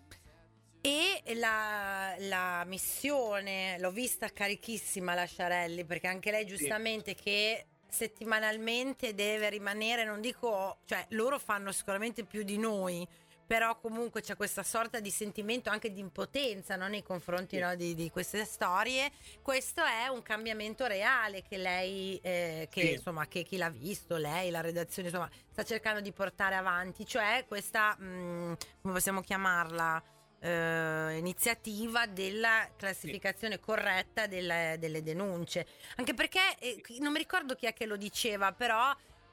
E la, la missione l'ho vista carichissima la Sciarelli, perché anche lei giustamente sì. che settimanalmente deve rimanere, non dico, cioè loro fanno sicuramente più di noi, però comunque c'è questa sorta di sentimento anche di impotenza, no? Nei confronti sì. no, di, di queste storie. Questo è un cambiamento reale che lei eh, che sì. insomma che chi l'ha visto, lei, la redazione insomma sta cercando di portare avanti, cioè questa mh, come possiamo chiamarla? Uh, iniziativa della classificazione sì. corretta delle, delle denunce, anche perché eh, non mi ricordo chi è che lo diceva, però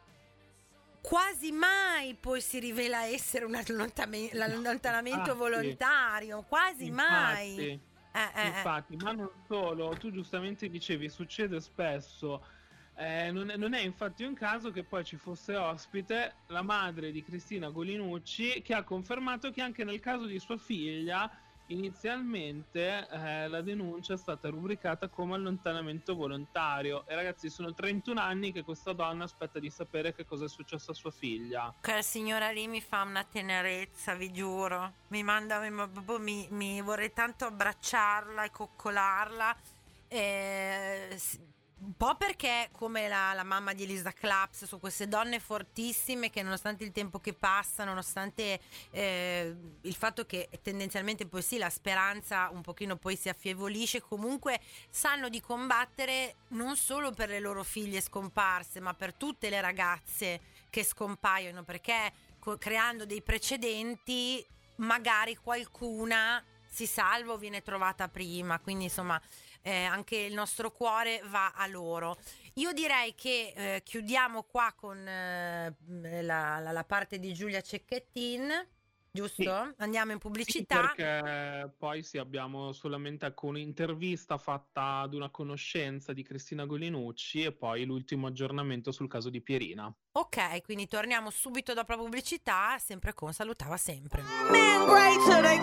quasi mai poi si rivela essere un allontanamento, l'allontanamento infatti, volontario, quasi infatti, mai eh, eh, infatti, ma non solo, tu giustamente dicevi succede spesso. Eh, non, è, non è infatti un caso che poi ci fosse ospite la madre di Cristina Golinucci, che ha confermato che anche nel caso di sua figlia inizialmente eh, la denuncia è stata rubricata come allontanamento volontario. E ragazzi, sono trentuno anni che questa donna aspetta di sapere che cosa è successo a sua figlia. Quella signora lì mi fa una tenerezza, vi giuro, mi manda, mi, mi, mi vorrei tanto abbracciarla e coccolarla. Eh, un po' perché come la, la mamma di Elisa Claps, su queste donne fortissime che nonostante il tempo che passa, nonostante eh, il fatto che tendenzialmente poi sì la speranza un pochino poi si affievolisce, comunque sanno di combattere non solo per le loro figlie scomparse, ma per tutte le ragazze che scompaiono, perché co- creando dei precedenti magari qualcuna si salva o viene trovata prima, quindi insomma Eh, anche il nostro cuore va a loro. Io direi che eh, chiudiamo qua con eh, la, la, la parte di Giulia Cecchettin, giusto? Sì. Andiamo in pubblicità. Sì, perché poi sì, abbiamo solamente ecco, un'intervista fatta ad una conoscenza di Cristina Golinucci e poi l'ultimo aggiornamento sul caso di Pierina. Ok, quindi torniamo subito dopo la pubblicità, sempre con Salutava Sempre. Man, great to the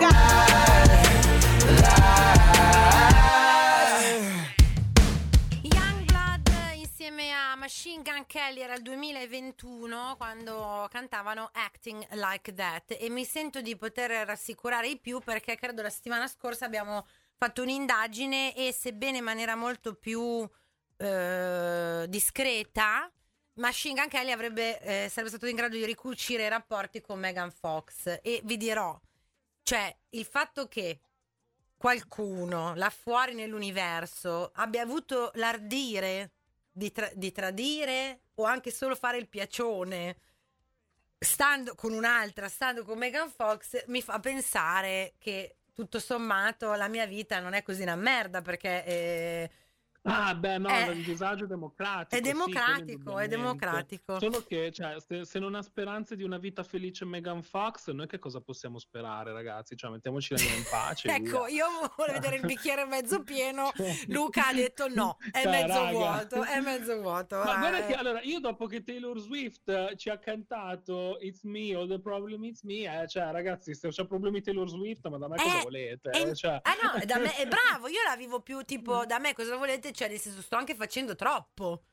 Youngblood insieme a Machine Gun Kelly era il duemilaventuno quando cantavano Acting Like That, e mi sento di poter rassicurare i più perché credo la settimana scorsa abbiamo fatto un'indagine e sebbene in maniera molto più eh, discreta Machine Gun Kelly avrebbe, eh, sarebbe stato in grado di ricucire i rapporti con Megan Fox. E vi dirò, cioè il fatto che qualcuno là fuori nell'universo abbia avuto l'ardire di, tra- di tradire o anche solo fare il piacione stando con un'altra, stando con Megan Fox, mi fa pensare che tutto sommato la mia vita non è così una merda, perché eh, Ah, beh, no, È- il disagio democratico. è sì, democratico, quello è indubbiamente. democratico. Solo che, cioè, se, se non ha speranze di una vita felice Megan Fox, noi che cosa possiamo sperare, ragazzi? Cioè, mettiamoci la linea in pace. Ecco, via. io volevo vedere il bicchiere mezzo pieno. Cioè, Luca ha detto no, è cioè, mezzo raga. vuoto, è mezzo vuoto. Ma eh. guarda che allora io dopo che Taylor Swift eh, ci ha cantato It's Me, all the problem it's me, eh, cioè ragazzi, se c'è problemi Taylor Swift, ma da me cosa Eh, volete? e- eh, cioè. Ah no, da me è bravo, io la vivo più tipo da me cosa volete, cioè nel senso sto anche facendo troppo.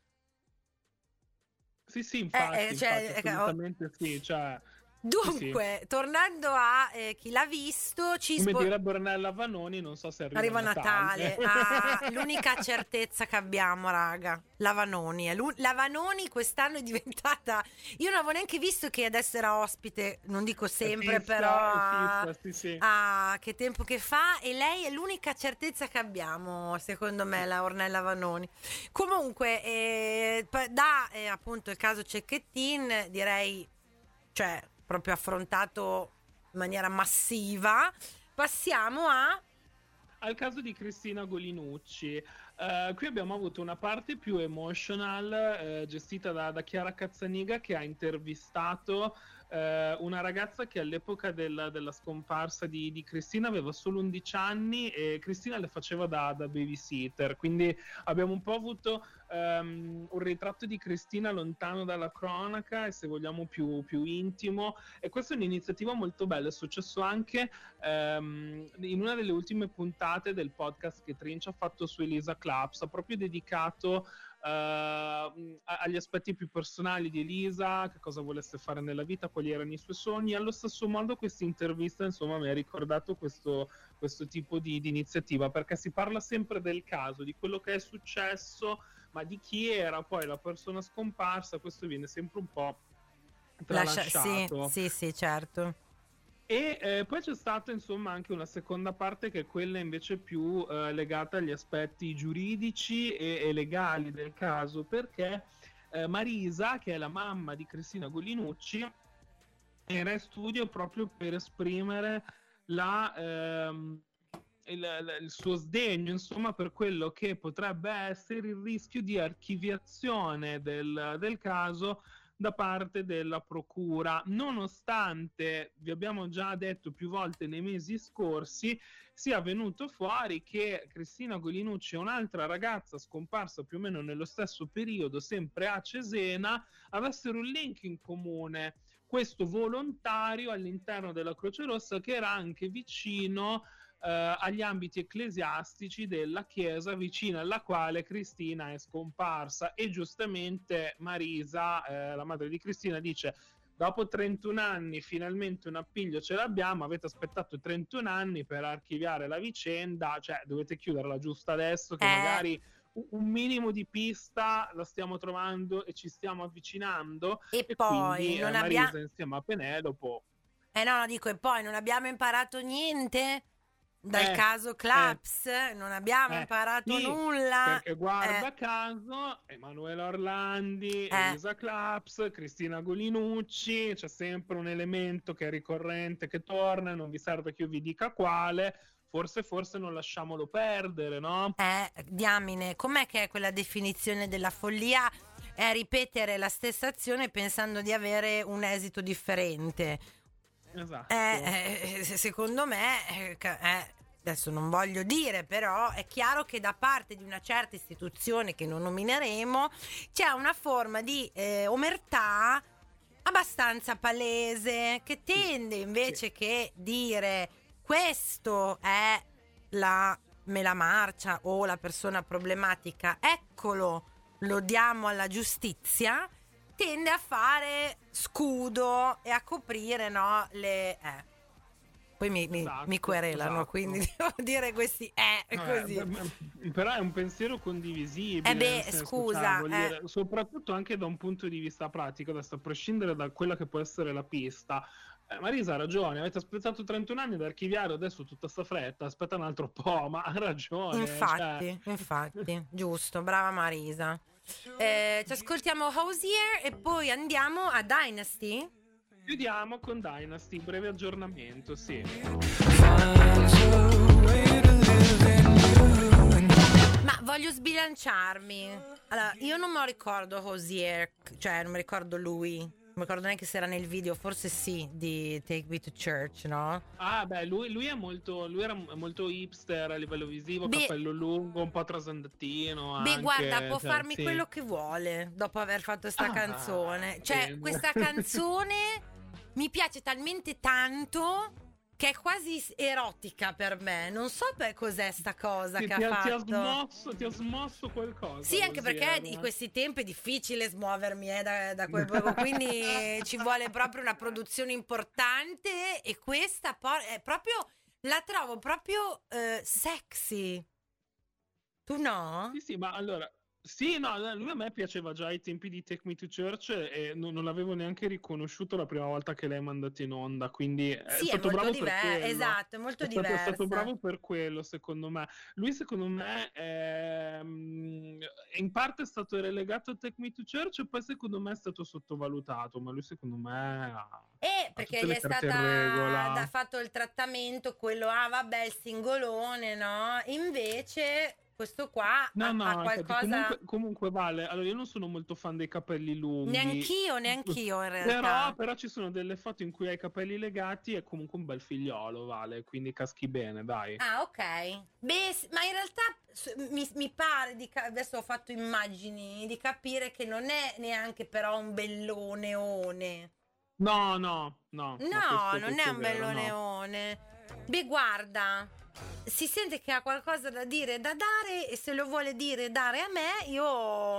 Sì, sì, infatti, eh, cioè, infatti, eh, assolutamente sì, cioè, Dunque, tornando a eh, chi l'ha visto, ci come spo- dire Brunella Vanoni, non so se arriva, arriva Natale. Ah, l'unica certezza che abbiamo, raga, la Vanoni. È l'u- la Vanoni quest'anno è diventata. Io non avevo neanche visto che adesso era ospite, non dico sempre, fissa, però. è fissa, sì, sì. Ah, che tempo che fa. E lei è l'unica certezza che abbiamo, secondo me, la Ornella Vanoni. Comunque, eh, pa- da eh, appunto il caso Cecchettin, direi, cioè, proprio affrontato in maniera massiva. Passiamo a Al caso di Cristina Golinucci, eh, qui abbiamo avuto una parte più emotional eh, gestita da, da Chiara Cazzaniga, che ha intervistato eh, una ragazza che all'epoca del- della scomparsa di, di Cristina aveva solo undici anni e Cristina le faceva da, da babysitter, quindi abbiamo un po' avuto ehm, un ritratto di Cristina lontano dalla cronaca e, se vogliamo, più, più intimo, e questa è un'iniziativa molto bella. È successo anche ehm, in una delle ultime puntate del podcast che Trinch ha fatto su Elisa Claps, ha proprio dedicato eh, a- agli aspetti più personali di Elisa, che cosa volesse fare nella vita, quali erano i suoi sogni. Allo stesso modo questa intervista, insomma, mi ha ricordato questo, questo tipo di, di iniziativa, perché si parla sempre del caso, di quello che è successo, ma di chi era poi la persona scomparsa, questo viene sempre un po' lascia- sì, tralasciato. sì, sì, certo. E eh, poi c'è stata, insomma, anche una seconda parte, che è quella invece più eh, legata agli aspetti giuridici e, e legali del caso, perché eh, Marisa, che è la mamma di Cristina Golinucci, era in studio proprio per esprimere la, ehm, il, il- il suo sdegno, insomma, per quello che potrebbe essere il rischio di archiviazione del, del caso da parte della procura, nonostante, vi abbiamo già detto più volte nei mesi scorsi, sia venuto fuori che Cristina Golinucci e un'altra ragazza scomparsa più o meno nello stesso periodo, sempre a Cesena, avessero un link in comune. Questo volontario all'interno della Croce Rossa che era anche vicino eh, agli ambiti ecclesiastici della chiesa vicina alla quale Cristina è scomparsa. E giustamente Marisa, eh, la madre di Cristina, dice: dopo trentuno anni finalmente un appiglio ce l'abbiamo, avete aspettato trentuno anni per archiviare la vicenda, cioè dovete chiuderla giusto adesso che eh. magari un minimo di pista la stiamo trovando e ci stiamo avvicinando. E, e poi quindi non eh, Marisa abbia... insieme a Penelope eh no, dico, e poi non abbiamo imparato niente dal eh, caso Claps, eh, non abbiamo eh, imparato sì, nulla, perché guarda eh. caso Emanuela Orlandi, eh. Elisa Claps, Cristina Golinucci, c'è sempre un elemento che è ricorrente, che torna, non vi serve che io vi dica quale. Forse, forse non lasciamolo perdere, no? Eh, diamine, com'è che è quella definizione della follia? È ripetere la stessa azione pensando di avere un esito differente. Esatto. Eh, eh, secondo me, eh, adesso non voglio dire, però è chiaro che da parte di una certa istituzione che non nomineremo c'è una forma di eh, omertà abbastanza palese, che tende invece sì. che dire questo è la mela marcia o la persona problematica, eccolo, lo diamo alla giustizia, tende a fare scudo e a coprire, no, le eh. poi mi, mi, esatto, mi querelano, esatto. Quindi devo dire questi eh, così. Eh, però è un pensiero condivisibile. Eh beh, senso, scusa, cioè, eh. dire, soprattutto anche da un punto di vista pratico, adesso a prescindere da quella che può essere la pista. Eh, Marisa ha ragione, avete aspettato trentuno anni ad archiviare, adesso tutta sta fretta, aspetta un altro po', ma ha ragione. Infatti, cioè. infatti, giusto, brava Marisa. Eh, ci ascoltiamo Hozier e poi andiamo a Dynasty. Chiudiamo con Dynasty, breve aggiornamento, sì. Ma voglio sbilanciarmi. Allora, io non me lo ricordo Hozier, cioè non mi ricordo lui. Non mi ricordo neanche se era nel video, forse sì, di Take Me to Church, no? Ah, beh, lui, lui è molto, lui era molto hipster a livello visivo, beh, capello lungo, un po' trasandatino. Beh, anche, guarda, può cioè, farmi sì. quello che vuole dopo aver fatto sta ah, canzone. Cioè, bene. questa canzone mi piace talmente tanto che è quasi erotica per me. Non so per cos'è sta cosa sì, che ti ha ha, fatto. Ti ha smosso, ti ha smosso qualcosa. Sì, anche così, perché eh, in questi tempi è difficile smuovermi eh, da, da quel poco, quindi ci vuole proprio una produzione importante e questa por- è proprio, la trovo proprio eh, sexy. Tu no? Sì, sì, ma allora... Sì, no, lui a me piaceva già ai tempi di Take Me to Church e non, non l'avevo neanche riconosciuto la prima volta che l'hai mandato in onda, quindi è sì, stato è molto bravo diver- per quello. Esatto, è molto è stato, diversa. È stato bravo per quello, secondo me. Lui, secondo me, è... in parte è stato relegato a Take Me to Church e poi secondo me è stato sottovalutato, ma lui secondo me ha... Eh, perché gli è stata da fatto il trattamento, quello, ah vabbè, il singolone, no? Invece... questo qua no, ha, no, ha qualcosa... Comunque, comunque vale, allora io non sono molto fan dei capelli lunghi. Neanch'io, neanch'io in realtà. Però, però ci sono delle foto in cui hai i capelli legati e comunque un bel figliolo, Vale, quindi caschi bene, dai. Ah, ok. Beh, ma in realtà mi, mi pare, di adesso ho fatto immagini, di capire che non è neanche però un belloneone. No, no, no. No, questo, non questo è un belloneone. No. Beh, guarda... si sente che ha qualcosa da dire e da dare e se lo vuole dire e dare a me io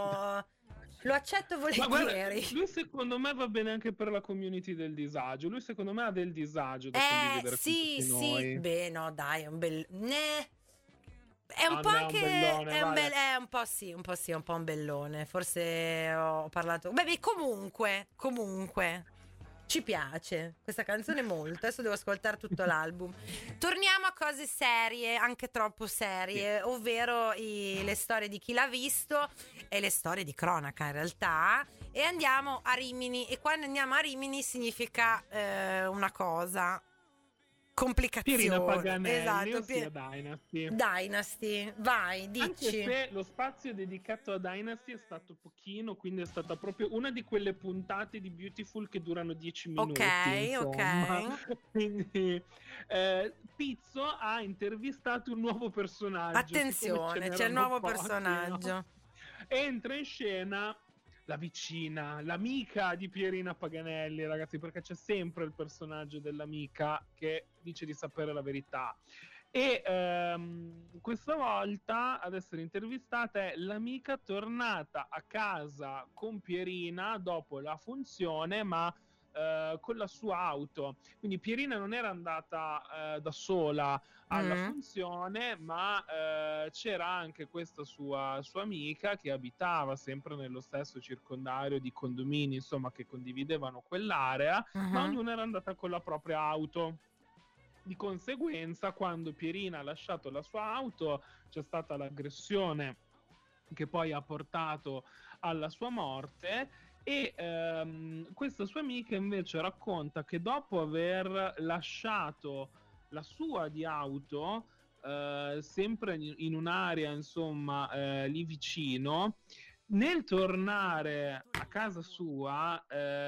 lo accetto volentieri. Guarda, lui secondo me va bene anche per la community del disagio, lui secondo me ha del disagio da eh, condividere sì, con tutti sì. noi. Beh no dai, è un bel ne è un ah, po' anche un bellone, è, un vale. bel, è un po' sì, un po' sì, è un po' un bellone. Forse ho parlato beh, beh comunque, comunque ci piace questa canzone molto. Adesso devo ascoltare tutto l'album. Torniamo a cose serie, anche troppo serie, sì. Ovvero i, le storie di chi l'ha visto e le storie di cronaca in realtà. E andiamo a Rimini. E quando andiamo a Rimini significa eh, una cosa. complicazioni. Pierina Paganelli, esatto, ossia Dynasty. Dynasty, vai, dici. Anche se lo spazio dedicato a Dynasty è stato pochino, quindi è stata proprio una di quelle puntate di Beautiful che durano dieci minuti. Ok, insomma. ok. Quindi eh, Pizzo ha intervistato un nuovo personaggio. Attenzione, c'è il nuovo pochi, personaggio. No? Entra in scena la vicina, l'amica di Pierina Paganelli, ragazzi, perché c'è sempre il personaggio dell'amica che dice di sapere la verità. E ehm, questa volta ad essere intervistata è l'amica tornata a casa con Pierina dopo la funzione, ma eh, con la sua auto. Quindi Pierina non era andata eh, da sola alla Mm. funzione, ma eh, c'era anche questa sua, sua amica che abitava sempre nello stesso circondario di condomini, insomma, che condividevano quell'area, ma Mhm. ognuno era andata con la propria auto. Di conseguenza, quando Pierina ha lasciato la sua auto, c'è stata l'aggressione che poi ha portato alla sua morte. E ehm, questa sua amica invece racconta che dopo aver lasciato la sua di auto, eh, sempre in, in un'area, insomma, eh, lì vicino, nel tornare a casa sua,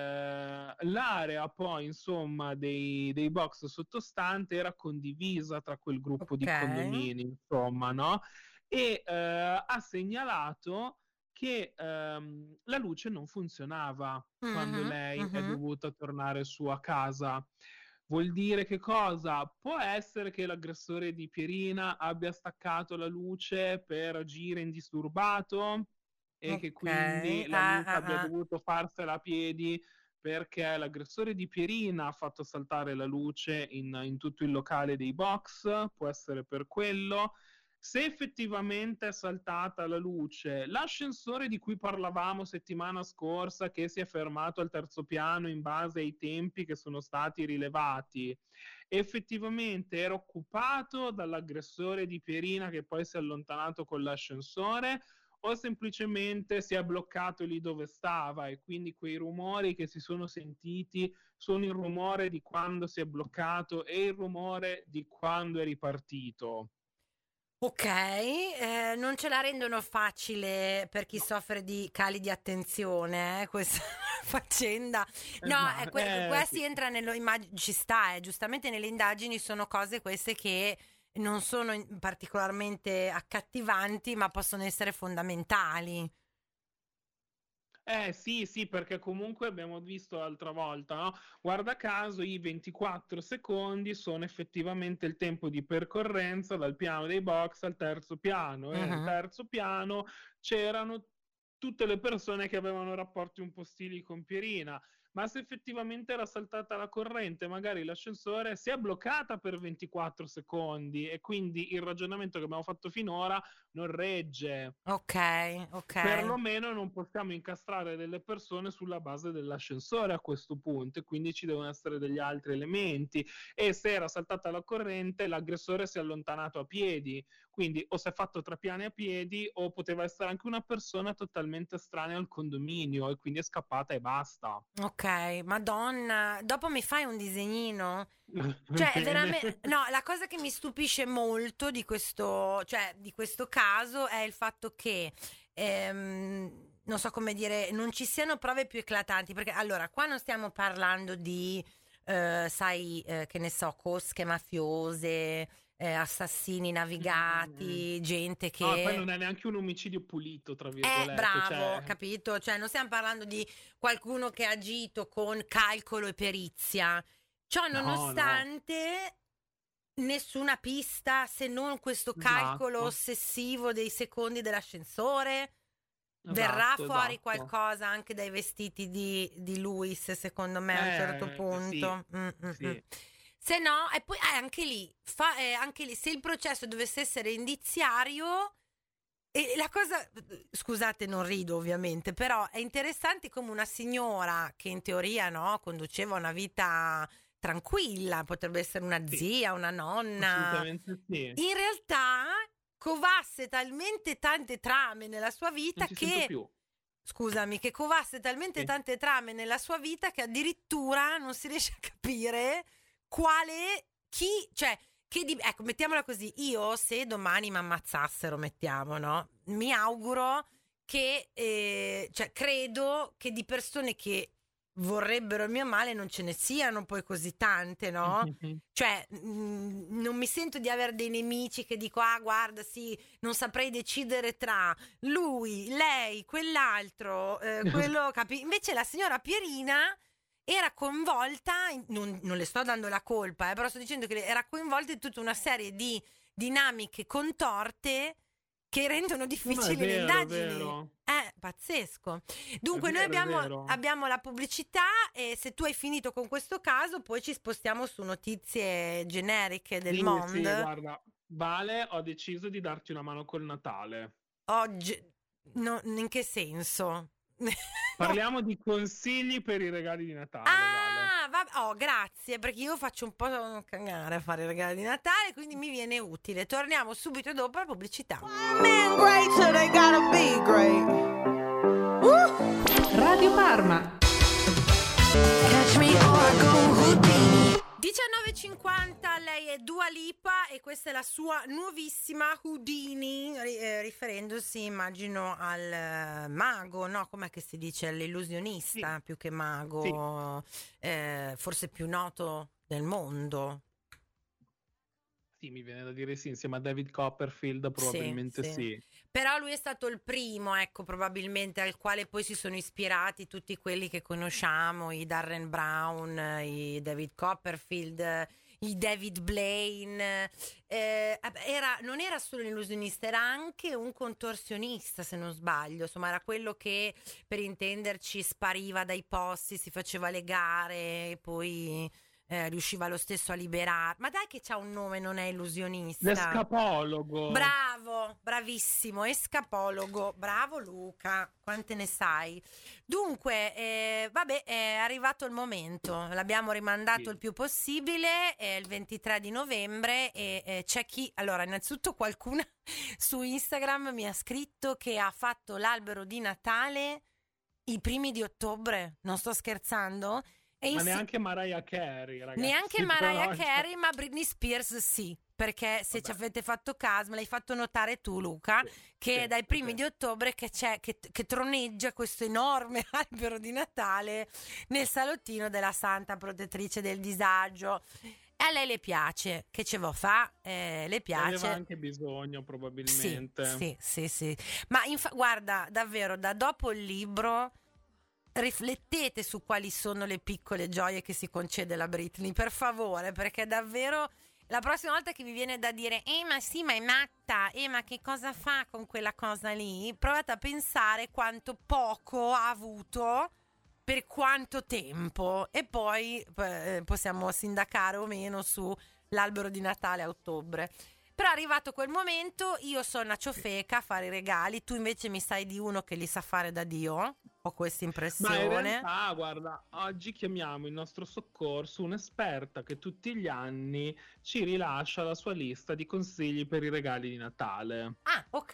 eh, l'area poi, insomma, dei, dei box sottostante era condivisa tra quel gruppo di Ok. condomini, insomma, no? E eh, ha segnalato che ehm, la luce non funzionava quando Mhm, lei è mhm. dovuta tornare su a casa. Vuol dire che cosa? Può essere che l'aggressore di Pierina abbia staccato la luce per agire indisturbato e che Ok. quindi la Ah, luce ah, abbia ah. dovuto farsela a piedi perché l'aggressore di Pierina ha fatto saltare la luce in, in tutto il locale dei box, può essere per quello. Se effettivamente è saltata la luce, l'ascensore di cui parlavamo settimana scorsa, che si è fermato al terzo piano in base ai tempi che sono stati rilevati, effettivamente era occupato dall'aggressore di Pierina che poi si è allontanato con l'ascensore, o semplicemente si è bloccato lì dove stava e quindi quei rumori che si sono sentiti sono il rumore di quando si è bloccato e il rumore di quando è ripartito. Ok, eh, non ce la rendono facile per chi soffre di cali di attenzione, eh, questa faccenda. No, Esatto, eh, que- eh, questi sì. entra nello immag- ci sta, eh, giustamente nelle indagini sono cose queste che non sono in- particolarmente accattivanti, ma possono essere fondamentali. Eh sì, sì, perché comunque abbiamo visto l'altra volta, no? Guarda caso, i ventiquattro secondi sono effettivamente il tempo di percorrenza dal piano dei box al terzo piano, e al Mhm. terzo piano c'erano tutte le persone che avevano rapporti un po' ostili con Pierina. Ma se effettivamente era saltata la corrente, magari l'ascensore si è bloccata per ventiquattro secondi e quindi il ragionamento che abbiamo fatto finora non regge. Ok, ok. Perlomeno non possiamo incastrare delle persone sulla base dell'ascensore a questo punto, e quindi ci devono essere degli altri elementi. E se era saltata la corrente, l'aggressore si è allontanato a piedi, quindi o si è fatto tre piani a piedi o poteva essere anche una persona totalmente estranea al condominio e quindi è scappata e basta. Ok, Madonna, dopo mi fai un disegnino? Cioè, Bene. veramente, no, la cosa che mi stupisce molto di questo, cioè, di questo caso è il fatto che, ehm, non so come dire, non ci siano prove più eclatanti, perché allora, qua non stiamo parlando di, eh, sai, eh, che ne so, cosche mafiose, eh, assassini navigati, Mm. gente che... No, poi non è neanche un omicidio pulito, tra Eh, virgolette. bravo, cioè... capito? Cioè, non stiamo parlando di qualcuno che ha agito con calcolo e perizia. Ciò No, nonostante, nessuna pista se non questo calcolo Esatto. ossessivo dei secondi dell'ascensore. Verrà Esatto, fuori esatto. qualcosa anche dai vestiti di, di Luis, secondo me, a un Eh, certo sì, punto. Mm, mm, sì. mm. Se no, e poi eh, anche lì, fa, eh, anche lì, se il processo dovesse essere indiziario, e la cosa, scusate, non rido ovviamente, però è interessante come una signora che in teoria, no, conduceva una vita tranquilla, potrebbe essere una Sì. zia, una nonna, Assolutamente sì. in realtà covasse talmente tante trame nella sua vita Non ci sento che, più. scusami, che covasse talmente Sì. tante trame nella sua vita che addirittura non si riesce a capire quale chi, cioè, che di, ecco, mettiamola così, io se domani mi ammazzassero, mettiamo, no? Mi auguro che, eh, cioè, credo che di persone che vorrebbero il mio male non ce ne siano poi così tante, no? Mm-hmm. Cioè, mh, non mi sento di avere dei nemici che dico, ah, guarda, sì, non saprei decidere tra lui, lei, quell'altro, eh, quello, capi? Invece la signora Pierina era coinvolta, in, non, non le sto dando la colpa, eh, però sto dicendo che era coinvolta in tutta una serie di dinamiche contorte che rendono difficili no, vero, le indagini. Vero. È pazzesco. Dunque, è vero, noi abbiamo, abbiamo la pubblicità e se tu hai finito con questo caso, poi ci spostiamo su notizie generiche del sì, mondo. Sì, guarda, Vale, ho deciso di darti una mano col Natale. Oggi, no, in che senso? Parliamo di consigli per i regali di Natale. Ah, vale. va, oh, grazie, perché io faccio un po' cagare a fare i regali di Natale, quindi mi viene utile. Torniamo subito dopo la pubblicità. Radio Parma. diciannove e cinquanta, lei è Dua Lipa e questa è la sua nuovissima Houdini, eh, riferendosi immagino al eh, mago, no? Com'è che si dice? All'illusionista sì. più che mago, sì. eh, forse più noto del mondo. Sì, mi viene da dire sì, insieme a David Copperfield probabilmente sì, sì. sì. Però lui è stato il primo, ecco, probabilmente al quale poi si sono ispirati tutti quelli che conosciamo, i Darren Brown, i David Copperfield, i David Blaine. Eh, era, non era solo un illusionista, era anche un contorsionista, se non sbaglio. Insomma, era quello che, per intenderci, spariva dai posti, si faceva legare e poi... Eh, riusciva lo stesso a liberare. Ma dai che c'ha un nome, non è illusionista. L'escapologo. Bravo, bravissimo, escapologo. Bravo Luca, quante ne sai. Dunque, eh, vabbè, è arrivato il momento. L'abbiamo rimandato sì. il più possibile, è il ventitré di novembre e eh, c'è chi... Allora, innanzitutto qualcuno su Instagram mi ha scritto che ha fatto l'albero di Natale i primi di ottobre. Non sto scherzando. E ma neanche Mariah Carey, ragazzi. Neanche Mariah Carey, ma Britney Spears sì, perché se Vabbè. ci avete fatto caso, me l'hai fatto notare tu Luca, sì, che sì, è dai primi sì. di ottobre che c'è, che, che troneggia questo enorme albero di Natale nel salottino della Santa Protettrice del Disagio. E a lei le piace, che ce vo fa? Eh, le piace. Aveva anche bisogno probabilmente. Sì, sì, sì, sì. Ma infa- guarda, davvero, da dopo il libro... Riflettete su quali sono le piccole gioie che si concede la Britney, per favore, perché davvero la prossima volta che vi viene da dire eh ma sì ma è matta, eh ma che cosa fa con quella cosa lì, provate a pensare quanto poco ha avuto per quanto tempo e poi eh, possiamo sindacare o meno su l'albero di Natale a ottobre. Però è arrivato quel momento, io sono a ciofeca a fare i regali, tu invece mi sai di uno che li sa fare da Dio. Ho questa impressione. Ma in realtà, guarda, oggi chiamiamo in nostro soccorso un'esperta che tutti gli anni ci rilascia la sua lista di consigli per i regali di Natale. Ah, ok.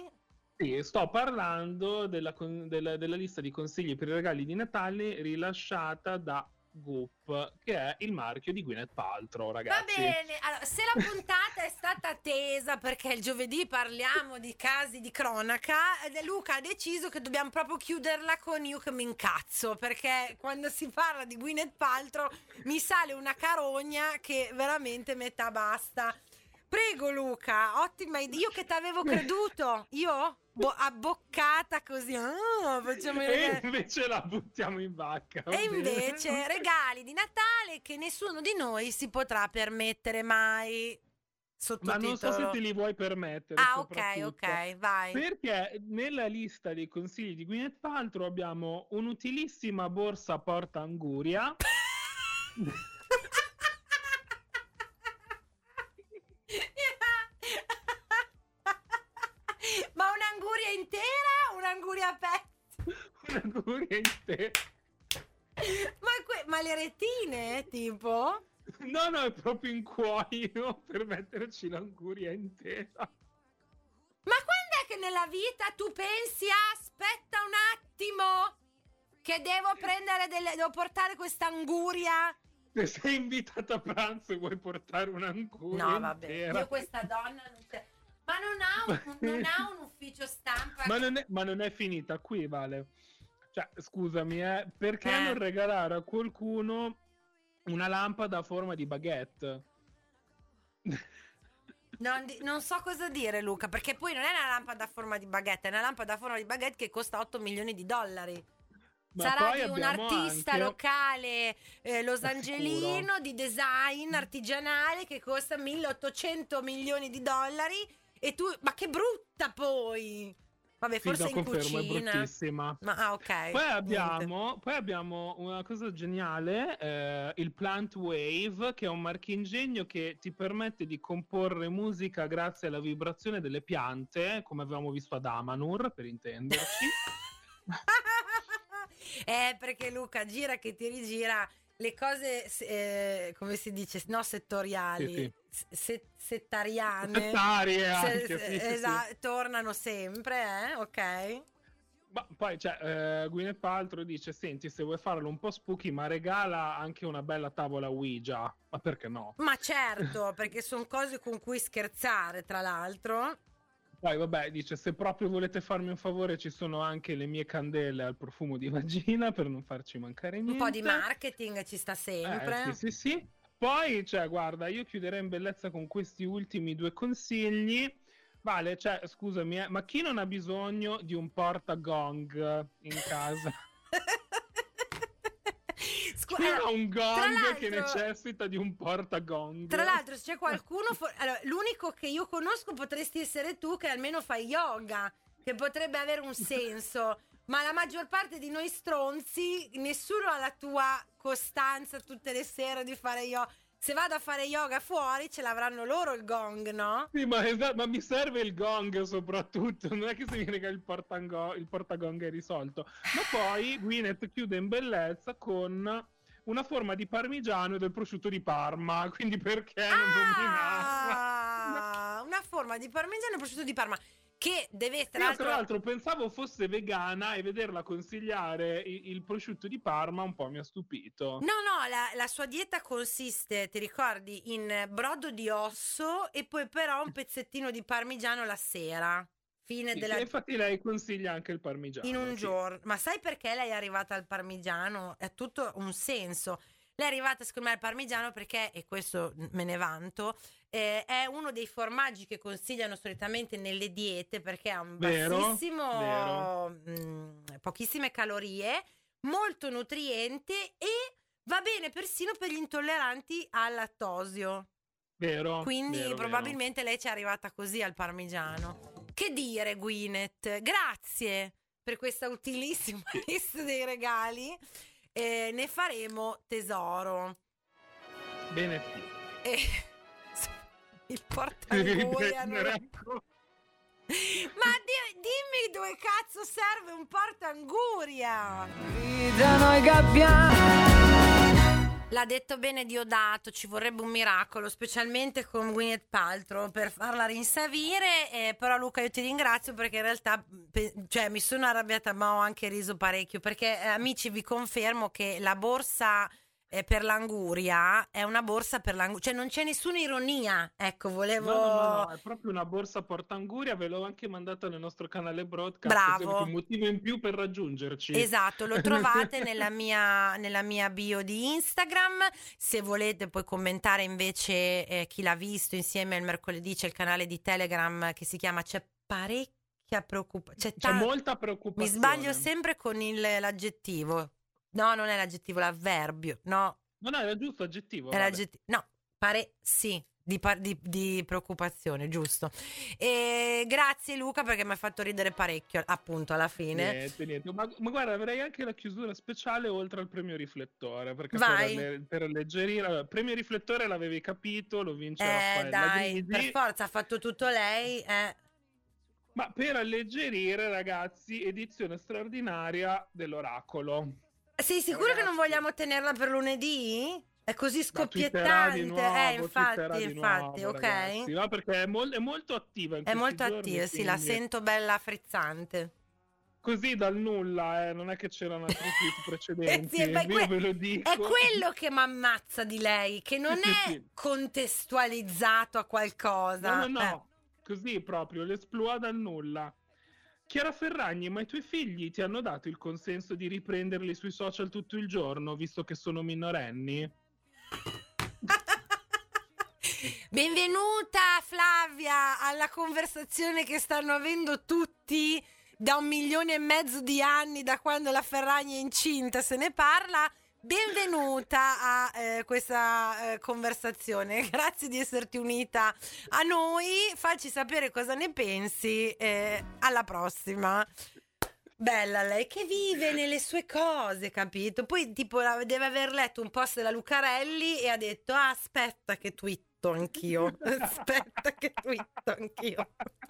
Sì, sto parlando della, della, della lista di consigli per i regali di Natale rilasciata da Goop, che è il marchio di Gwyneth Paltrow, ragazzi. Va bene, allora, se la puntata è stata attesa perché il giovedì parliamo di casi di cronaca, Luca ha deciso che dobbiamo proprio chiuderla con io che mi incazzo, perché quando si parla di Gwyneth Paltrow mi sale una carogna che veramente metà basta. Prego Luca, ottima idea, io che t'avevo creduto, io bo- abboccata così, oh, facciamo e invece la buttiamo in vacca. E invece regali di Natale che nessuno di noi si potrà permettere mai. Ma non so se te li vuoi permettere. Ah, ok, ok, vai. Perché nella lista dei consigli di Gwyneth Paltrow abbiamo un'utilissima borsa porta anguria. Ma un'anguria intera o un'anguria a pezzi? Un'anguria intera. Ma, que- ma le retine, tipo? No, no, è proprio in cuoio per metterci l'anguria intera. Ma quando è che nella vita tu pensi, aspetta un attimo, che devo prendere delle, devo portare questa anguria Se sei invitata a pranzo e vuoi portare un'anguria No, vabbè, intera. io questa donna non c'è. Ma non ha, un, non ha un ufficio stampa. Ma non, è, ma non è finita qui, Vale. Cioè, scusami, eh, perché Eh. non regalare a qualcuno una lampada a forma di baguette? Non, di- non so cosa dire, Luca, perché poi non è una lampada a forma di baguette, è una lampada a forma di baguette che costa otto milioni di dollari. Ma Sarà poi di un abbiamo artista anche- locale eh, Los È Angelino sicuro. di design artigianale che costa milleottocento milioni di dollari. E tu, ma che brutta poi! Vabbè, Sì, forse no, in confermo, è cucina. bruttissima. Ma ah, ok. Poi niente. abbiamo, poi abbiamo una cosa geniale, eh, il Plant Wave, che è un marchingegno che ti permette di comporre musica grazie alla vibrazione delle piante, come avevamo visto ad Amanur, per intenderci. Eh, perché Luca gira che ti rigira le cose, eh, come si dice, no settoriali, Sì, s- se- settariane. Settarie Se- anche, se- sì, sì, esa- sì. tornano sempre, eh? Ok. Ma poi cioè, eh, Gwyneth Paltrow dice, senti, se vuoi farlo un po' spooky, ma regala anche una bella tavola Ouija. Ma perché no? Ma certo, perché sono cose con cui scherzare, tra l'altro. Poi vabbè, dice, se proprio volete farmi un favore, ci sono anche le mie candele al profumo di vagina per non farci mancare niente. Un po' di marketing ci sta sempre. Eh, sì, sì, sì. Poi, cioè, guarda, io chiuderei in bellezza con questi ultimi due consigli. Vale, cioè, scusami, eh, ma chi non ha bisogno di un portagong in casa? Scu- Chi allora, ha un tra gong che l'altro- necessita di un portagong? Tra l'altro, se c'è qualcuno, for- allora, l'unico che io conosco potresti essere tu, che almeno fai yoga, che potrebbe avere un senso. Ma la maggior parte di noi stronzi, nessuno ha la tua costanza tutte le sere di fare yoga. Se vado a fare yoga fuori, ce l'avranno loro il gong, no? Sì, ma, esatto, ma mi serve il gong soprattutto, non è che se mi regala il, portango- il portagong è risolto. Ma poi Gwyneth chiude in bellezza con una forma di parmigiano e del prosciutto di Parma, quindi perché non nominarla? Ah, una forma di parmigiano e prosciutto di Parma. Che deve, tra Io l'altro... tra l'altro pensavo fosse vegana e vederla consigliare il, il prosciutto di Parma un po' mi ha stupito. No, no, la, la sua dieta consiste, ti ricordi, in brodo di osso e poi però un pezzettino di parmigiano la sera. Fine Sì, della... sì, infatti lei consiglia anche il parmigiano. in un sì. giorno. Ma sai perché lei è arrivata al parmigiano? È tutto un senso. Lei è arrivata secondo me al parmigiano perché, e questo me ne vanto, eh, è uno dei formaggi che consigliano solitamente nelle diete perché ha un Vero, bassissimo, vero. mh, pochissime calorie, molto nutriente e va bene persino per gli intolleranti al lattosio. Vero. Quindi vero, probabilmente lei ci è arrivata così al parmigiano. Che dire, Gwyneth? Grazie per questa utilissima lista dei regali. Eh, ne faremo tesoro. vero. Bene, sì. E il portaanguria non è... Ecco. Ma di- dimmi dove cazzo serve un portaanguria. L'ha detto bene Diodato, ci vorrebbe un miracolo, specialmente con Gwyneth Paltrow per farla rinsavire, eh, però Luca io ti ringrazio perché in realtà pe- cioè, mi sono arrabbiata ma ho anche riso parecchio perché eh, amici vi confermo che la borsa eh, per l'anguria è una borsa per l'anguria, cioè non c'è nessuna ironia, ecco volevo... No, no, no, no, è proprio una borsa portaanguria, ve l'ho anche mandata nel nostro canale broadcast. Bravo. così avete un motivo in più per raggiungerci. Esatto, lo trovate nella mia, nella mia bio di Instagram. Se volete poi commentare invece eh, chi l'ha visto insieme al mercoledì c'è il canale di Telegram che si chiama C'è parecchia preoccupazione. C'è molta preoccupazione. Mi sbaglio sempre con il, l'aggettivo. No, non è l'aggettivo, l'avverbio. No, No, no, era giusto aggettivo. è vabbè. l'aggettivo. No, pare sì. Di, par- di, di preoccupazione, giusto. E grazie Luca perché mi ha fatto ridere parecchio, appunto, alla fine. Niente, niente. Ma, ma guarda, avrei anche la chiusura speciale oltre al premio riflettore. Perché Vai. per, alle- per alleggerire. Allora, premio riflettore l'avevi capito, lo vince Eh, Raffaella dai, Grisi. per forza, ha fatto tutto lei. Eh. Ma per alleggerire, ragazzi, edizione straordinaria dell'Oracolo. Sei sicuro Ragazzi. che non vogliamo tenerla per lunedì? È così Ma twitterà scoppiettante. di nuovo, eh, twitterà infatti, di infatti, nuovo, ok. ragazzi, no? Perché è, mol- è molto attiva in È questi molto giorni, attiva, sì, la quindi- sento bella frizzante. così dal nulla, eh, non è che c'erano altri tweet precedenti, eh sì, beh, io que- ve lo dico. È quello che mi ammazza di lei, che non sì, è sì. contestualizzato a qualcosa. No, no, no, eh. così proprio, l'esploa dal nulla. Chiara Ferragni, ma i tuoi figli ti hanno dato il consenso di riprenderli sui social tutto il giorno, visto che sono minorenni? Benvenuta Flavia alla conversazione che stanno avendo tutti da un milione e mezzo di anni, da quando la Ferragni è incinta se ne parla. Benvenuta a eh, questa eh, conversazione, grazie di esserti unita a noi, facci sapere cosa ne pensi, eh, alla prossima. Bella lei che vive nelle sue cose, capito? Poi tipo deve aver letto un post della Lucarelli e ha detto ah, aspetta che twitto anch'io, aspetta che twitto anch'io.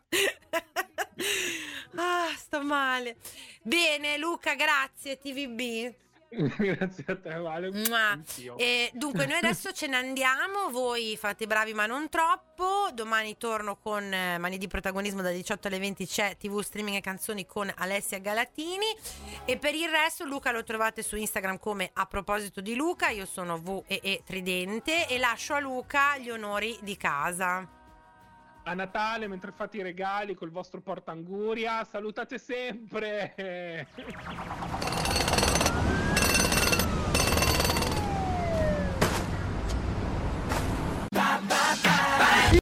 Ah, sto male. Bene Luca, grazie T V B. Grazie a te, Vale. E dunque noi adesso ce ne andiamo, voi fate bravi ma non troppo. Domani torno con eh, Mani di protagonismo dalle diciotto alle venti, c'è T V streaming e canzoni con Alessia Galatini, e per il resto Luca lo trovate su Instagram come A Proposito di Luca. Io sono V E E Tridente e lascio a Luca gli onori di casa. A Natale, mentre fate i regali col vostro portanguria, salutate sempre.